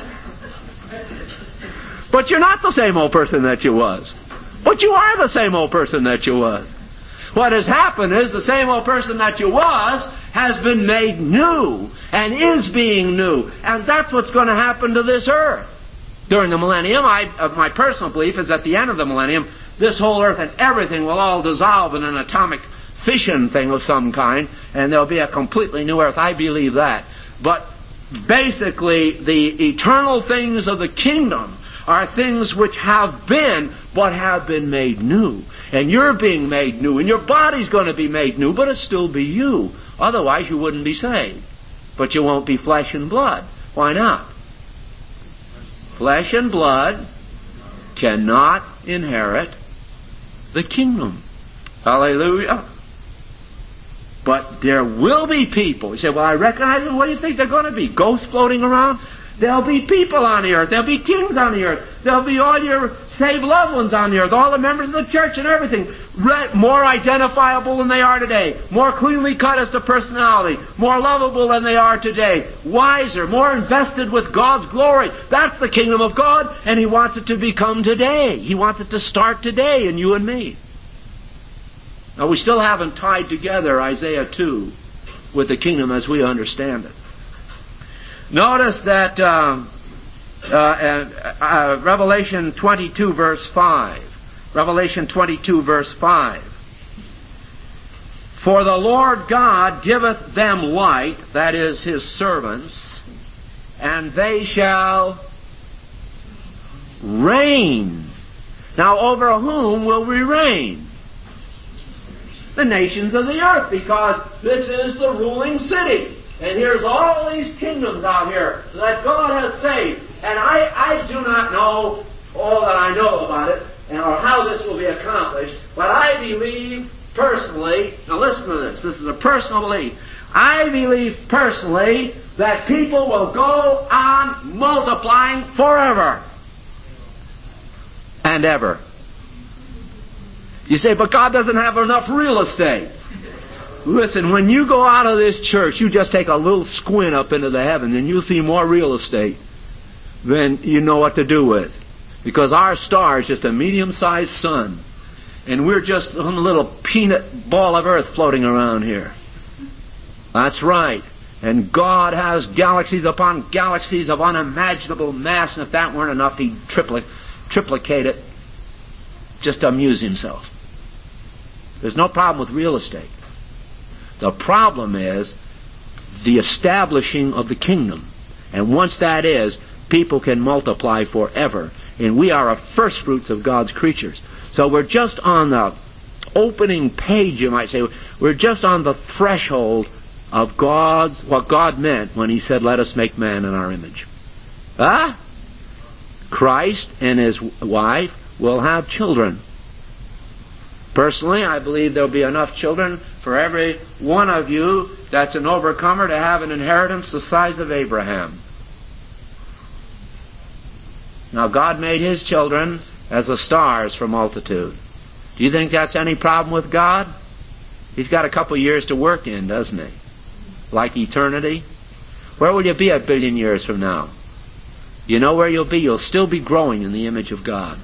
But you're not the same old person that you was. But you are the same old person that you was. What has happened is the same old person that you was has been made new and is being new. And that's what's going to happen to this earth during the millennium. I, uh, my personal belief is at the end of the millennium, this whole earth and everything will all dissolve in an atomic fission thing of some kind, and there'll be a completely new earth. I believe that. But basically, the eternal things of the kingdom are things which have been, but have been made new. And you're being made new, and your body's going to be made new, but it'll still be you. Otherwise, you wouldn't be saved. But you won't be flesh and blood. Why not? Flesh and blood cannot inherit the kingdom. Hallelujah. But there will be people. You say, well, I recognize them. What do you think they're going to be? Ghosts floating around? There'll be people on the earth. There'll be kings on the earth. There'll be all your saved loved ones on the earth. All the members of the church and everything. More identifiable than they are today. More cleanly cut as to personality. More lovable than they are today. Wiser. More invested with God's glory. That's the kingdom of God, and He wants it to become today. He wants it to start today in you and me. Now, we still haven't tied together Isaiah two with the kingdom as we understand it. Notice that um, uh, uh, uh, Revelation twenty-two verse five. Revelation twenty-two verse five. For the Lord God giveth them light, that is His servants, and they shall reign. Now, over whom will we reign? The nations of the earth, because this is the ruling city. And here's all these kingdoms out here that God has saved. And I, I do not know all that I know about it, and or how this will be accomplished, but I believe personally, now listen to this, this is a personal belief, I believe personally that people will go on multiplying forever and ever. You say, but God doesn't have enough real estate. Listen, when you go out of this church, you just take a little squint up into the heavens and you'll see more real estate than you know what to do with. Because our star is just a medium-sized sun. And we're just a little peanut ball of earth floating around here. That's right. And God has galaxies upon galaxies of unimaginable mass, and if that weren't enough, He'd tripli- triplicate it just to amuse Himself. There's no problem with real estate. The problem is the establishing of the kingdom. And once that is, people can multiply forever. And we are a first fruits of God's creatures. So we're just on the opening page, you might say. We're just on the threshold of God's, what God meant when He said, let us make man in our image. Ah? Christ and His wife will have children. Personally, I believe there'll be enough children for every one of you that's an overcomer to have an inheritance the size of Abraham. Now, God made His children as the stars for multitude. Do you think that's any problem with God? He's got a couple years to work in, doesn't He? Like eternity. Where will you be a billion years from now? You know where you'll be? You'll still be growing in the image of God.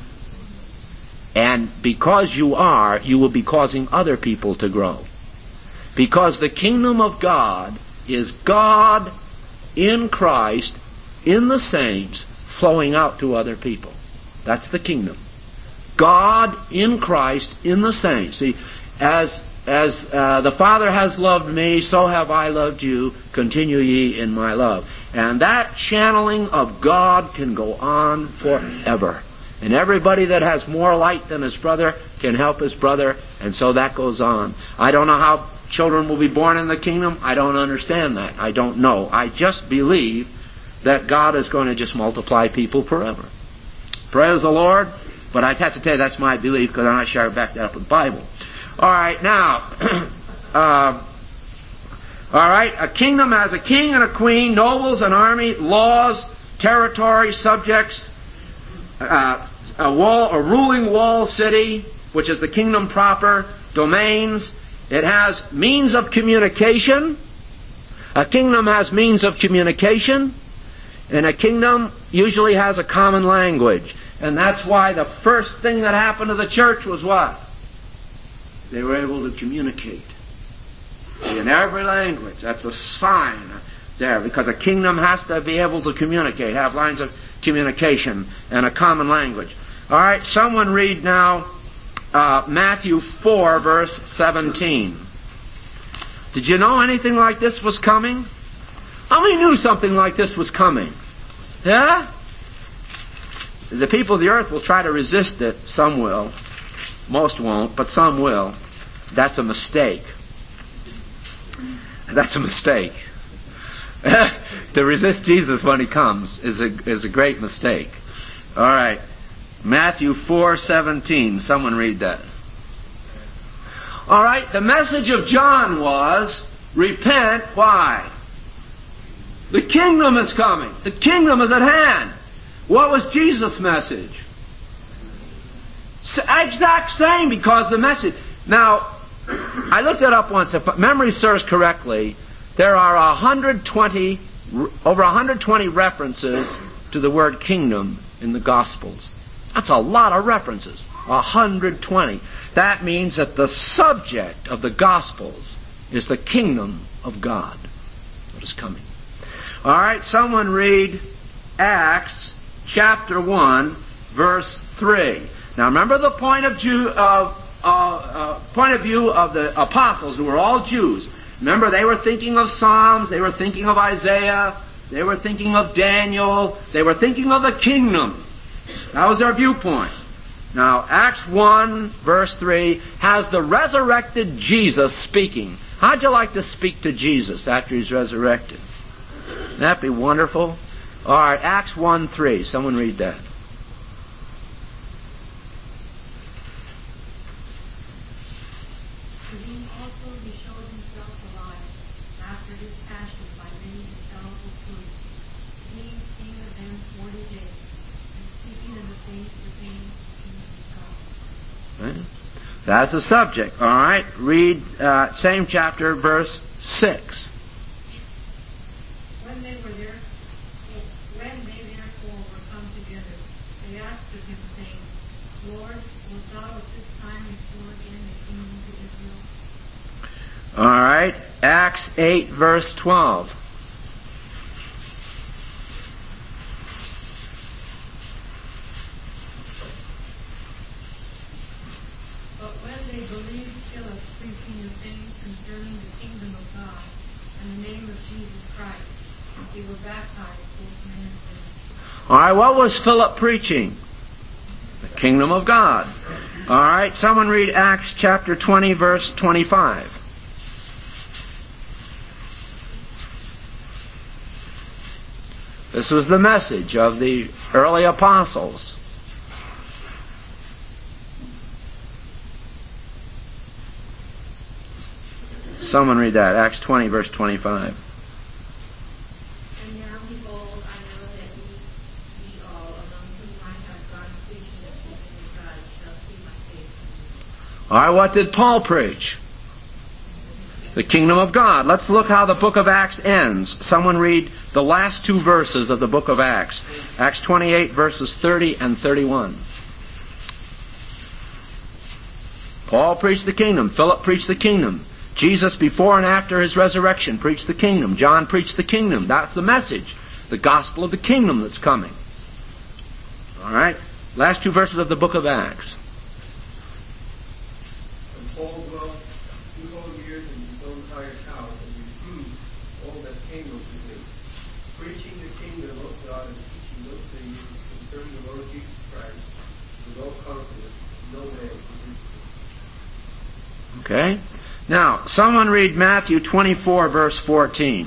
And because you are, you will be causing other people to grow. Because the kingdom of God is God in Christ, in the saints, flowing out to other people. That's the kingdom. God in Christ, in the saints. See, as as uh, the Father has loved me, so have I loved you. Continue ye in my love. And that channeling of God can go on forever. And everybody that has more light than his brother can help his brother, and so that goes on. I don't know how children will be born in the kingdom. I don't understand that. I don't know. I just believe that God is going to just multiply people forever. Praise the Lord. But I'd have to tell you that's my belief, because I'm not sure I back that up with the Bible. All right, now, uh, all right, a kingdom has a king and a queen, nobles, an army, laws, territory, subjects, uh, a wall, a ruling wall city, which is the kingdom proper, domains. It has means of communication. A kingdom has means of communication, and a kingdom usually has a common language. And that's why the first thing that happened to the church was what? They were able to communicate. See, in every language, that's a sign there, because a kingdom has to be able to communicate, have lines of communication and a common language. All right, someone read now uh, Matthew four, verse seventeen. Did you know anything like this was coming? How many knew something like this was coming? Yeah? The people of the earth will try to resist it. Some will. Most won't, but some will. That's a mistake. That's a mistake. To resist Jesus when He comes is a, is a great mistake. All right. Matthew four seventeen. Someone read that. All right. The message of John was, repent. Why? The kingdom is coming. The kingdom is at hand. What was Jesus' message? Exact same, because the message... Now, I looked it up once. If memory serves correctly, there are one hundred twenty, over one hundred twenty references to the word kingdom in the Gospels. That's a lot of references. one hundred twenty. That means that the subject of the Gospels is the kingdom of God that is coming. All right, someone read Acts chapter one, verse three. Now remember the point of Jew, uh, uh, uh, point of view of the apostles, who were all Jews. Remember, they were thinking of Psalms, they were thinking of Isaiah, they were thinking of Daniel, they were thinking of the kingdom. That was their viewpoint. Now, Acts one, verse three, has the resurrected Jesus speaking. How'd you like to speak to Jesus after He's resurrected? Wouldn't that be wonderful? All right, Acts one three. Someone read that. To these also He showed Himself alive, after His passion by many infallible proofs, being seen of them forty days, and speaking in the face to things of God. Right. That's the subject. All right, read uh, same chapter, verse six. When they were there, when they therefore were come together, they asked of Him, saying, Lord, wilt thou at this time restore again the kingdom to Israel? All right, Acts eight, verse twelve. But when they believed Philip preaching the things concerning the kingdom of God, and the name of Jesus Christ. They were baptized, both men and women. All right, what was Philip preaching? The kingdom of God. All right, someone read Acts chapter twenty, verse twenty-five. This was the message of the early apostles. Someone read that, Acts twenty, verse twenty-five. And now behold, I know that ye, ye all, among whom I have gone preaching the kingdom of God, shall see my face. All right, what did Paul preach? The kingdom of God. Let's look how the book of Acts ends. Someone read the last two verses of the book of Acts. Acts twenty-eight, verses thirty and thirty-one. Paul preached the kingdom. Philip preached the kingdom. Jesus, before and after his resurrection, preached the kingdom. John preached the kingdom. That's the message. The gospel of the kingdom that's coming. All right? Last two verses of the book of Acts. And Paul dwelt two whole years in his own hired house and refused all that came unto him, preaching the kingdom of God and teaching those things concerning the Lord Jesus Christ with all confidence, no man convinced him. Okay? Now, someone read Matthew twenty-four, verse fourteen.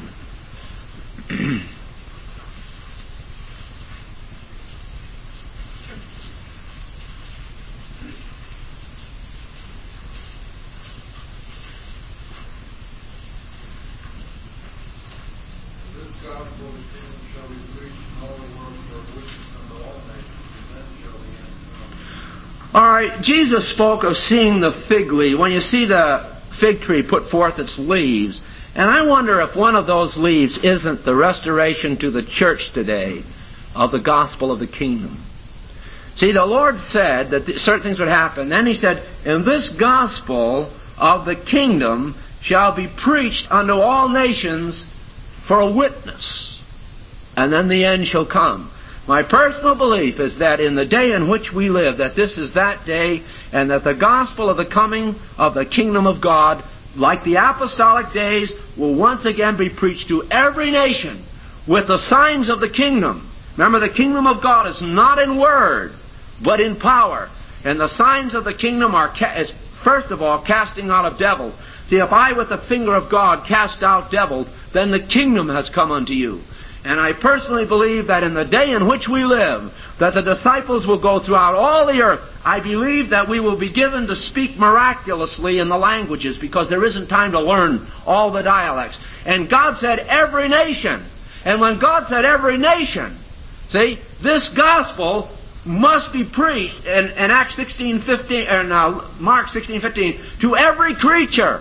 All right, Jesus spoke of seeing the fig leaf. When you see the fig tree put forth its leaves, and I wonder if one of those leaves isn't the restoration to the church today of the gospel of the kingdom. See, the Lord said that certain things would happen. Then he said, and this gospel of the kingdom shall be preached unto all nations for a witness, and then the end shall come. My personal belief is that in the day in which we live, that this is that day, and that the gospel of the coming of the kingdom of God, like the apostolic days, will once again be preached to every nation with the signs of the kingdom. Remember, the kingdom of God is not in word, but in power. And the signs of the kingdom are, ca- is, first of all, casting out of devils. See, if I with the finger of God cast out devils, then the kingdom has come unto you. And I personally believe that in the day in which we live, that the disciples will go throughout all the earth. I believe that we will be given to speak miraculously in the languages, because there isn't time to learn all the dialects. And God said every nation. And when God said every nation, see, this gospel must be preached in, in Acts sixteen fifteen, and uh, Mark sixteen fifteen, to every creature.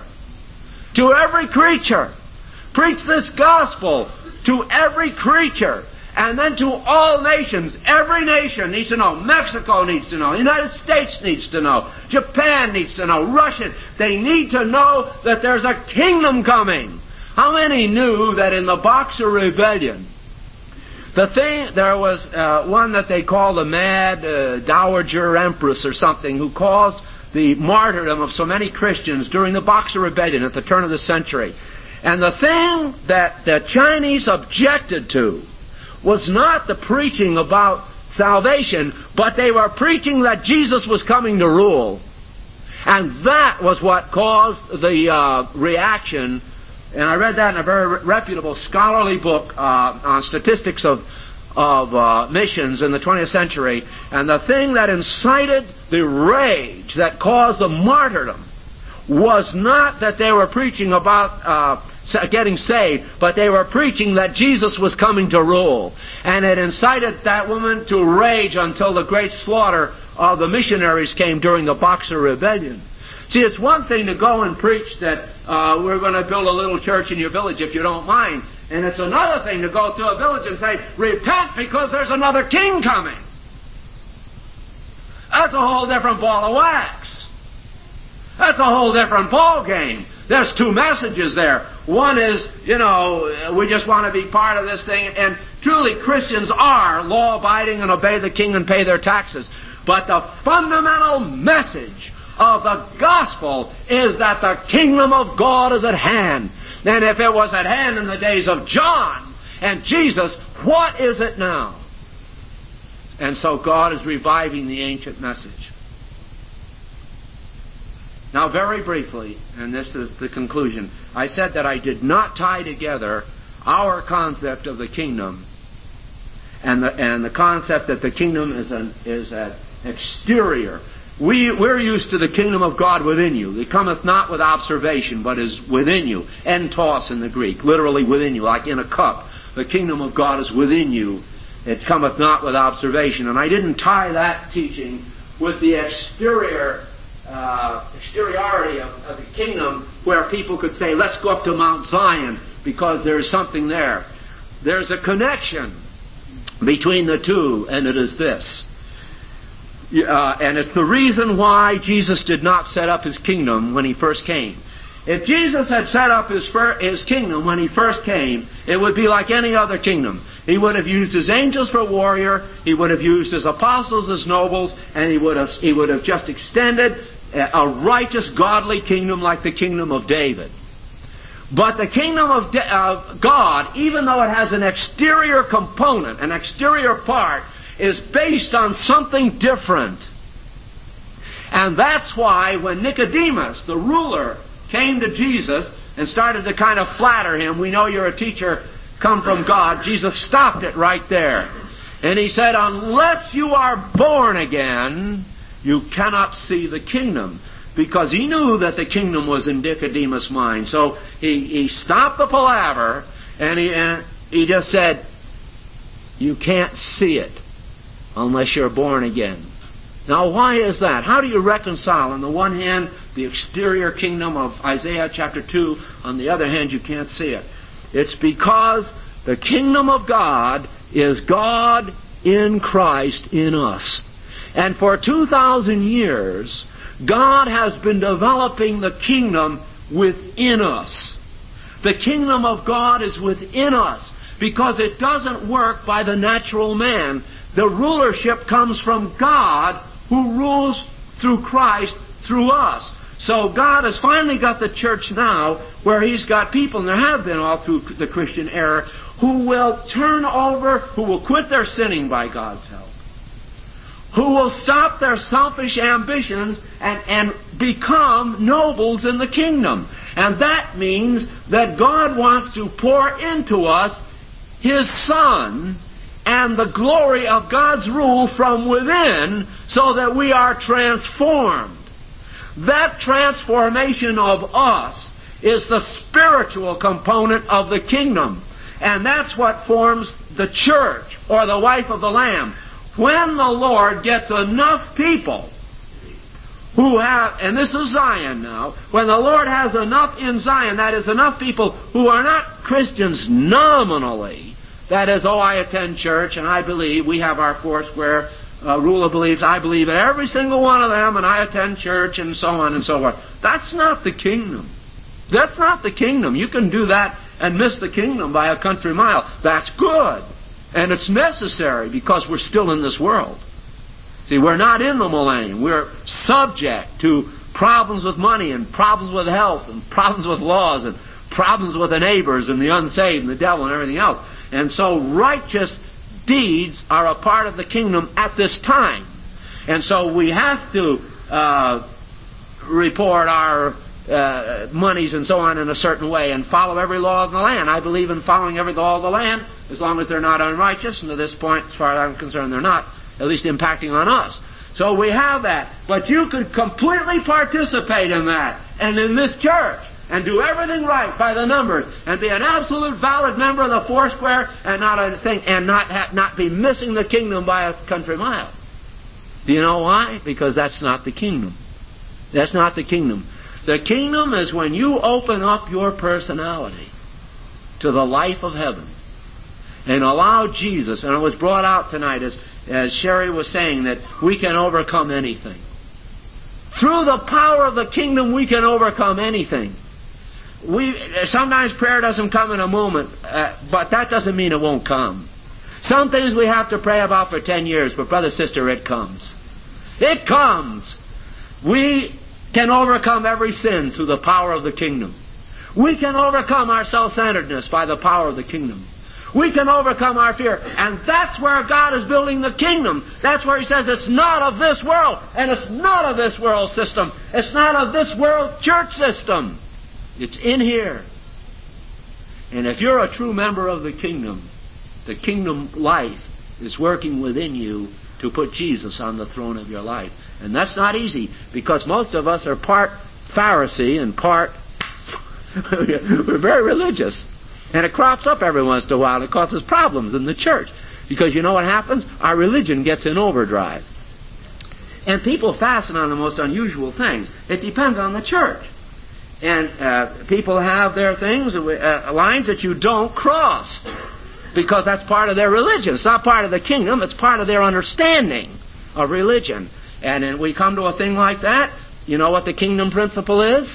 To every creature. Preach this gospel to every creature, and then to all nations. Every nation needs to know. Mexico needs to know. The United States needs to know. Japan needs to know. Russia. They need to know that there's a kingdom coming. How many knew that in the Boxer Rebellion, the thing, there was uh, one that they call the Mad uh, Dowager Empress or something, who caused the martyrdom of so many Christians during the Boxer Rebellion at the turn of the century. And the thing that the Chinese objected to was not the preaching about salvation, but they were preaching that Jesus was coming to rule. And that was what caused the uh, reaction. And I read that in a very reputable scholarly book uh, on statistics of, of uh, missions in the twentieth century. And the thing that incited the rage that caused the martyrdom was not that they were preaching about uh, getting saved, but they were preaching that Jesus was coming to rule. And it incited that woman to rage until the great slaughter of the missionaries came during the Boxer Rebellion. See, it's one thing to go and preach that uh, we're going to build a little church in your village if you don't mind. And it's another thing to go to a village and say, repent because there's another king coming. That's a whole different ball of wax. That's a whole different ball game. There's two messages there. One is, you know, we just want to be part of this thing. And truly, Christians are law-abiding and obey the king and pay their taxes. But the fundamental message of the gospel is that the kingdom of God is at hand. And if it was at hand in the days of John and Jesus, what is it now? And so God is reviving the ancient message. Now, very briefly, and this is the conclusion, I said that I did not tie together our concept of the kingdom and the and the concept that the kingdom is an is an exterior. We we're used to the kingdom of God within you. It cometh not with observation, but is within you. Entos in the Greek, literally within you, like in a cup. The kingdom of God is within you. It cometh not with observation. And I didn't tie that teaching with the exterior uh, exteriority of, of the kingdom, where people could say, let's go up to Mount Zion because there's something there. There's a connection between the two, and it is this. Uh, and it's the reason why Jesus did not set up his kingdom when he first came. If Jesus had set up his, fir- his kingdom when he first came, it would be like any other kingdom. He would have used his angels for warrior, he would have used his apostles as nobles, and he would have, he would have just extended a, a righteous, godly kingdom like the kingdom of David. But the kingdom of, De- of God, even though it has an exterior component, an exterior part, is based on something different. And that's why when Nicodemus, the ruler, came to Jesus and started to kind of flatter him, we know you're a teacher come from God, Jesus stopped it right there. And he said, unless you are born again, you cannot see the kingdom. Because he knew that the kingdom was in Nicodemus' mind. So he, he stopped the palaver, and he, and he just said, you can't see it unless you're born again. Now, why is that? How do you reconcile, on the one hand, the exterior kingdom of Isaiah chapter two, on the other hand, you can't see it? It's because the kingdom of God is God in Christ in us. And for two thousand years, God has been developing the kingdom within us. The kingdom of God is within us because it doesn't work by the natural man. The rulership comes from God, who rules through Christ through us. So God has finally got the church now where He's got people, and there have been all through the Christian era, who will turn over, who will quit their sinning by God's help, who will stop their selfish ambitions and, and become nobles in the kingdom. And that means that God wants to pour into us His Son and the glory of God's rule from within, so that we are transformed. That transformation of us is the spiritual component of the kingdom. And that's what forms the church, or the wife of the Lamb. When the Lord gets enough people who have, and this is Zion now, when the Lord has enough in Zion, that is enough people who are not Christians nominally, that is, oh, I attend church and I believe, we have our four square uh, rule of beliefs, I believe in every single one of them, and I attend church, and so on and so forth. That's not the kingdom. That's not the kingdom. You can do that and miss the kingdom by a country mile. That's good. And it's necessary because we're still in this world. See, we're not in the millennium. We're subject to problems with money and problems with health and problems with laws and problems with the neighbors and the unsaved and the devil and everything else. And so righteous deeds are a part of the kingdom at this time. And so we have to uh, report our uh, monies and so on in a certain way and follow every law of the land. I believe in following every law of the land as long as they're not unrighteous. And to this point, as far as I'm concerned, they're not, at least impacting on us. So we have that. But you could completely participate in that and in this church and do everything right by the numbers and be an absolute valid member of the Foursquare and not a thing and not ha- not be missing the kingdom by a country mile. Do you know why? Because that's not the kingdom. That's not the kingdom. The kingdom is when you open up your personality to the life of heaven and allow Jesus, and it was brought out tonight as, as Sherry was saying, that we can overcome anything. Through the power of the kingdom, we can overcome anything. We sometimes prayer doesn't come in a moment, uh, but that doesn't mean it won't come. Some things we have to pray about for ten years, but brother, sister, it comes. It comes. We can overcome every sin through the power of the kingdom. We can overcome our self-centeredness by the power of the kingdom. We can overcome our fear. And that's where God is building the kingdom. That's where He says it's not of this world. And it's not of this world system. It's not of this world church system. It's in here. And if you're a true member of the kingdom, the kingdom life is working within you to put Jesus on the throne of your life. And that's not easy, because most of us are part Pharisee and part we're very religious. And it crops up every once in a while. It causes problems in the church. Because you know what happens? Our religion gets in overdrive. And people fasten on the most unusual things. It depends on the church. And uh, people have their things, uh, lines that you don't cross. Because that's part of their religion. It's not part of the kingdom. It's part of their understanding of religion. And then we come to a thing like that. You know what the kingdom principle is?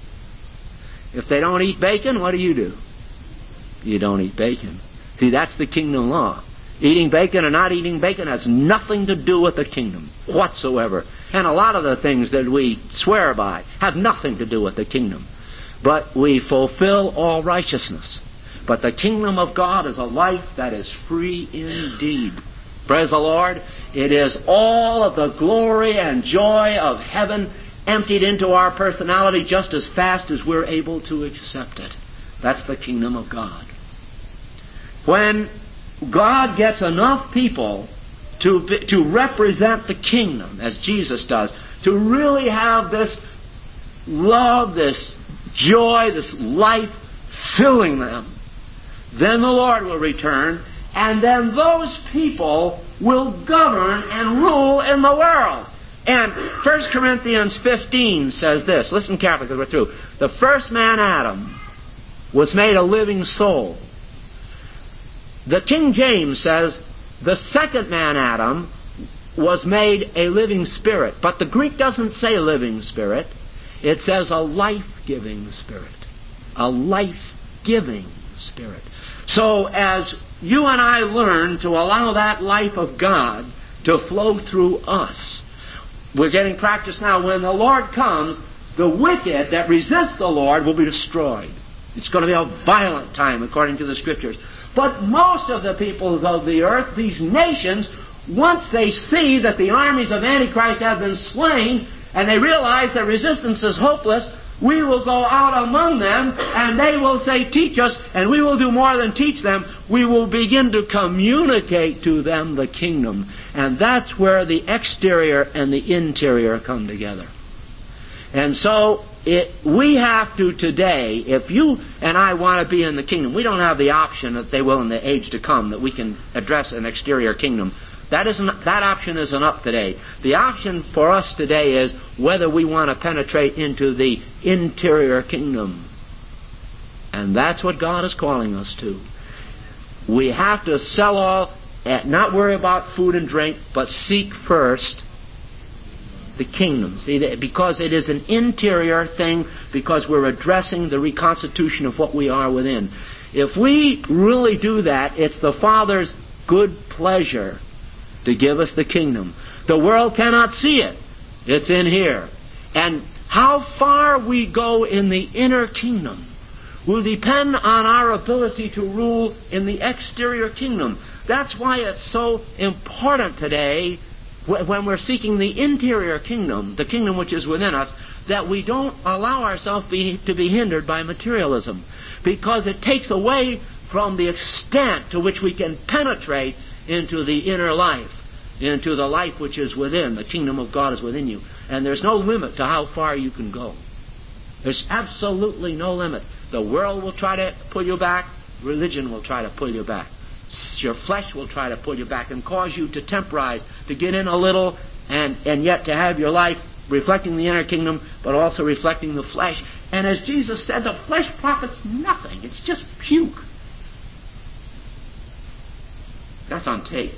If they don't eat bacon, what do you do? You don't eat bacon. See, that's the kingdom law. Eating bacon or not eating bacon has nothing to do with the kingdom whatsoever. And a lot of the things that we swear by have nothing to do with the kingdom. But we fulfill all righteousness. But the kingdom of God is a life that is free indeed. Praise the Lord. It is all of the glory and joy of heaven emptied into our personality just as fast as we're able to accept it. That's the kingdom of God. When God gets enough people to, to represent the kingdom, as Jesus does, to really have this love, this joy, this life filling them, then the Lord will return, and then those people will govern and rule in the world. And First Corinthians fifteen says this. Listen carefully because we're through. The first man, Adam, was made a living soul. The King James says the second man, Adam, was made a living spirit. But the Greek doesn't say living spirit. It says a life-giving spirit. A life-giving spirit. So as you and I learn to allow that life of God to flow through us, we're getting practice now. When the Lord comes, the wicked that resist the Lord will be destroyed. It's going to be a violent time, according to the Scriptures. But most of the peoples of the earth, these nations, once they see that the armies of Antichrist have been slain, and they realize that resistance is hopeless, we will go out among them, and they will say, teach us, and we will do more than teach them. We will begin to communicate to them the kingdom. And that's where the exterior and the interior come together. And so it, we have to today, if you and I want to be in the kingdom, we don't have the option that they will in the age to come, that we can address an exterior kingdom. That isn't, that option isn't up today. The option for us today is whether we want to penetrate into the interior kingdom. And that's what God is calling us to. We have to sell all, not worry about food and drink, but seek first the kingdom. See, because it is an interior thing, because we're addressing the reconstitution of what we are within. If we really do that, it's the Father's good pleasure to give us the kingdom. The world cannot see it. It's in here. And how far we go in the inner kingdom will depend on our ability to rule in the exterior kingdom. That's why it's so important today, when we're seeking the interior kingdom, the kingdom which is within us, that we don't allow ourselves be, to be hindered by materialism. Because it takes away from the extent to which we can penetrate into the inner life, into the life which is within. The kingdom of God is within you. And there's no limit to how far you can go. There's absolutely no limit. The world will try to pull you back. Religion will try to pull you back. Your flesh will try to pull you back and cause you to temporize, to get in a little, and, and yet to have your life reflecting the inner kingdom, but also reflecting the flesh. And as Jesus said, the flesh profits nothing. It's just puke. That's on tape.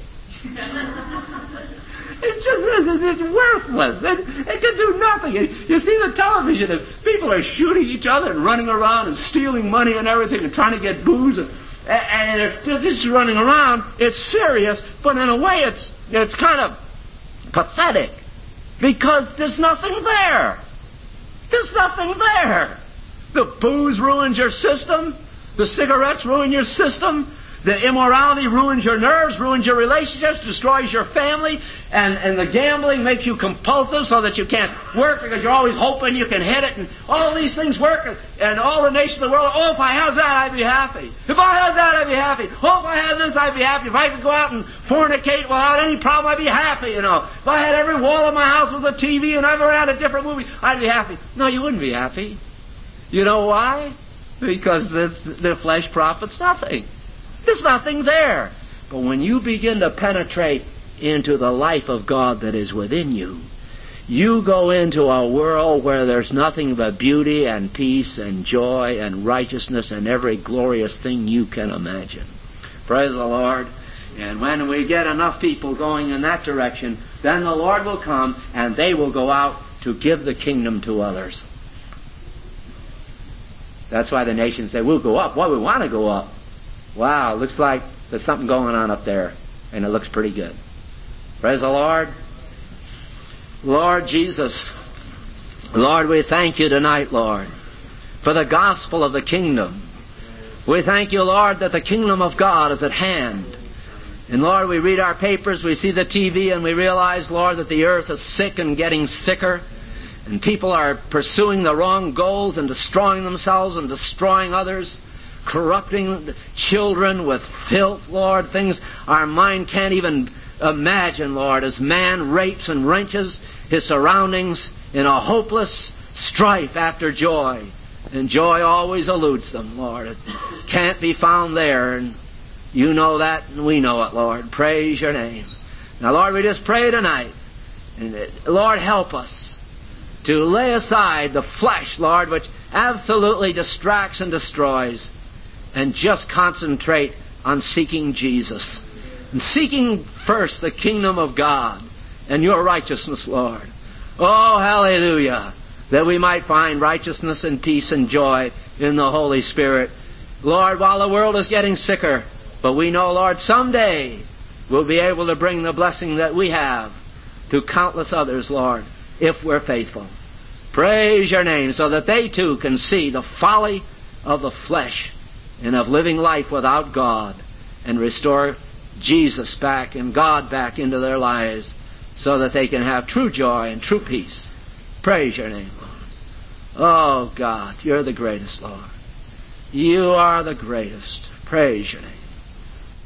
It's just it's worthless. It, it can do nothing. You, you see the television, and people are shooting each other and running around and stealing money and everything and trying to get booze. And, and if they're just running around, it's serious, but in a way it's it's kind of pathetic because there's nothing there. There's nothing there. The booze ruins your system. The cigarettes ruin your system. The immorality ruins your nerves, ruins your relationships, destroys your family, and, and the gambling makes you compulsive so that you can't work because you're always hoping you can hit it, and all these things work, and all the nations of the world, oh, if I had that, I'd be happy. If I had that, I'd be happy. Oh, if I had this, I'd be happy. If I could go out and fornicate without any problem, I'd be happy, you know. If I had every wall of my house was a T V and every had a different movie, I'd be happy. No, you wouldn't be happy. You know why? Because the, the flesh profits nothing. There's nothing there. But when you begin to penetrate into the life of God that is within you, you go into a world where there's nothing but beauty and peace and joy and righteousness and every glorious thing you can imagine. Praise the Lord. And when we get enough people going in that direction, then the Lord will come and they will go out to give the kingdom to others. That's why the nations say, we'll go up. Well, we want to go up. Wow, looks like there's something going on up there, and it looks pretty good. Praise the Lord. Lord Jesus, Lord, we thank you tonight, Lord, for the gospel of the kingdom. We thank you, Lord, that the kingdom of God is at hand. And Lord, we read our papers, we see the T V, and we realize, Lord, that the earth is sick and getting sicker. And people are pursuing the wrong goals and destroying themselves and destroying others, corrupting children with filth, Lord, things our mind can't even imagine, Lord, as man rapes and wrenches his surroundings in a hopeless strife after joy. And joy always eludes them, Lord. It can't be found there, and you know that, and we know it, Lord. Praise your name. Now, Lord, we just pray tonight, and Lord, help us to lay aside the flesh, Lord, which absolutely distracts and destroys, and just concentrate on seeking Jesus. And seeking first the kingdom of God and your righteousness, Lord. Oh, hallelujah, that we might find righteousness and peace and joy in the Holy Spirit. Lord, while the world is getting sicker, but we know, Lord, someday we'll be able to bring the blessing that we have to countless others, Lord, if we're faithful. Praise your name, so that they too can see the folly of the flesh and of living life without God, and restore Jesus back and God back into their lives, so that they can have true joy and true peace. Praise your name, Lord. Oh God, you're the greatest, Lord. You are the greatest. Praise your name.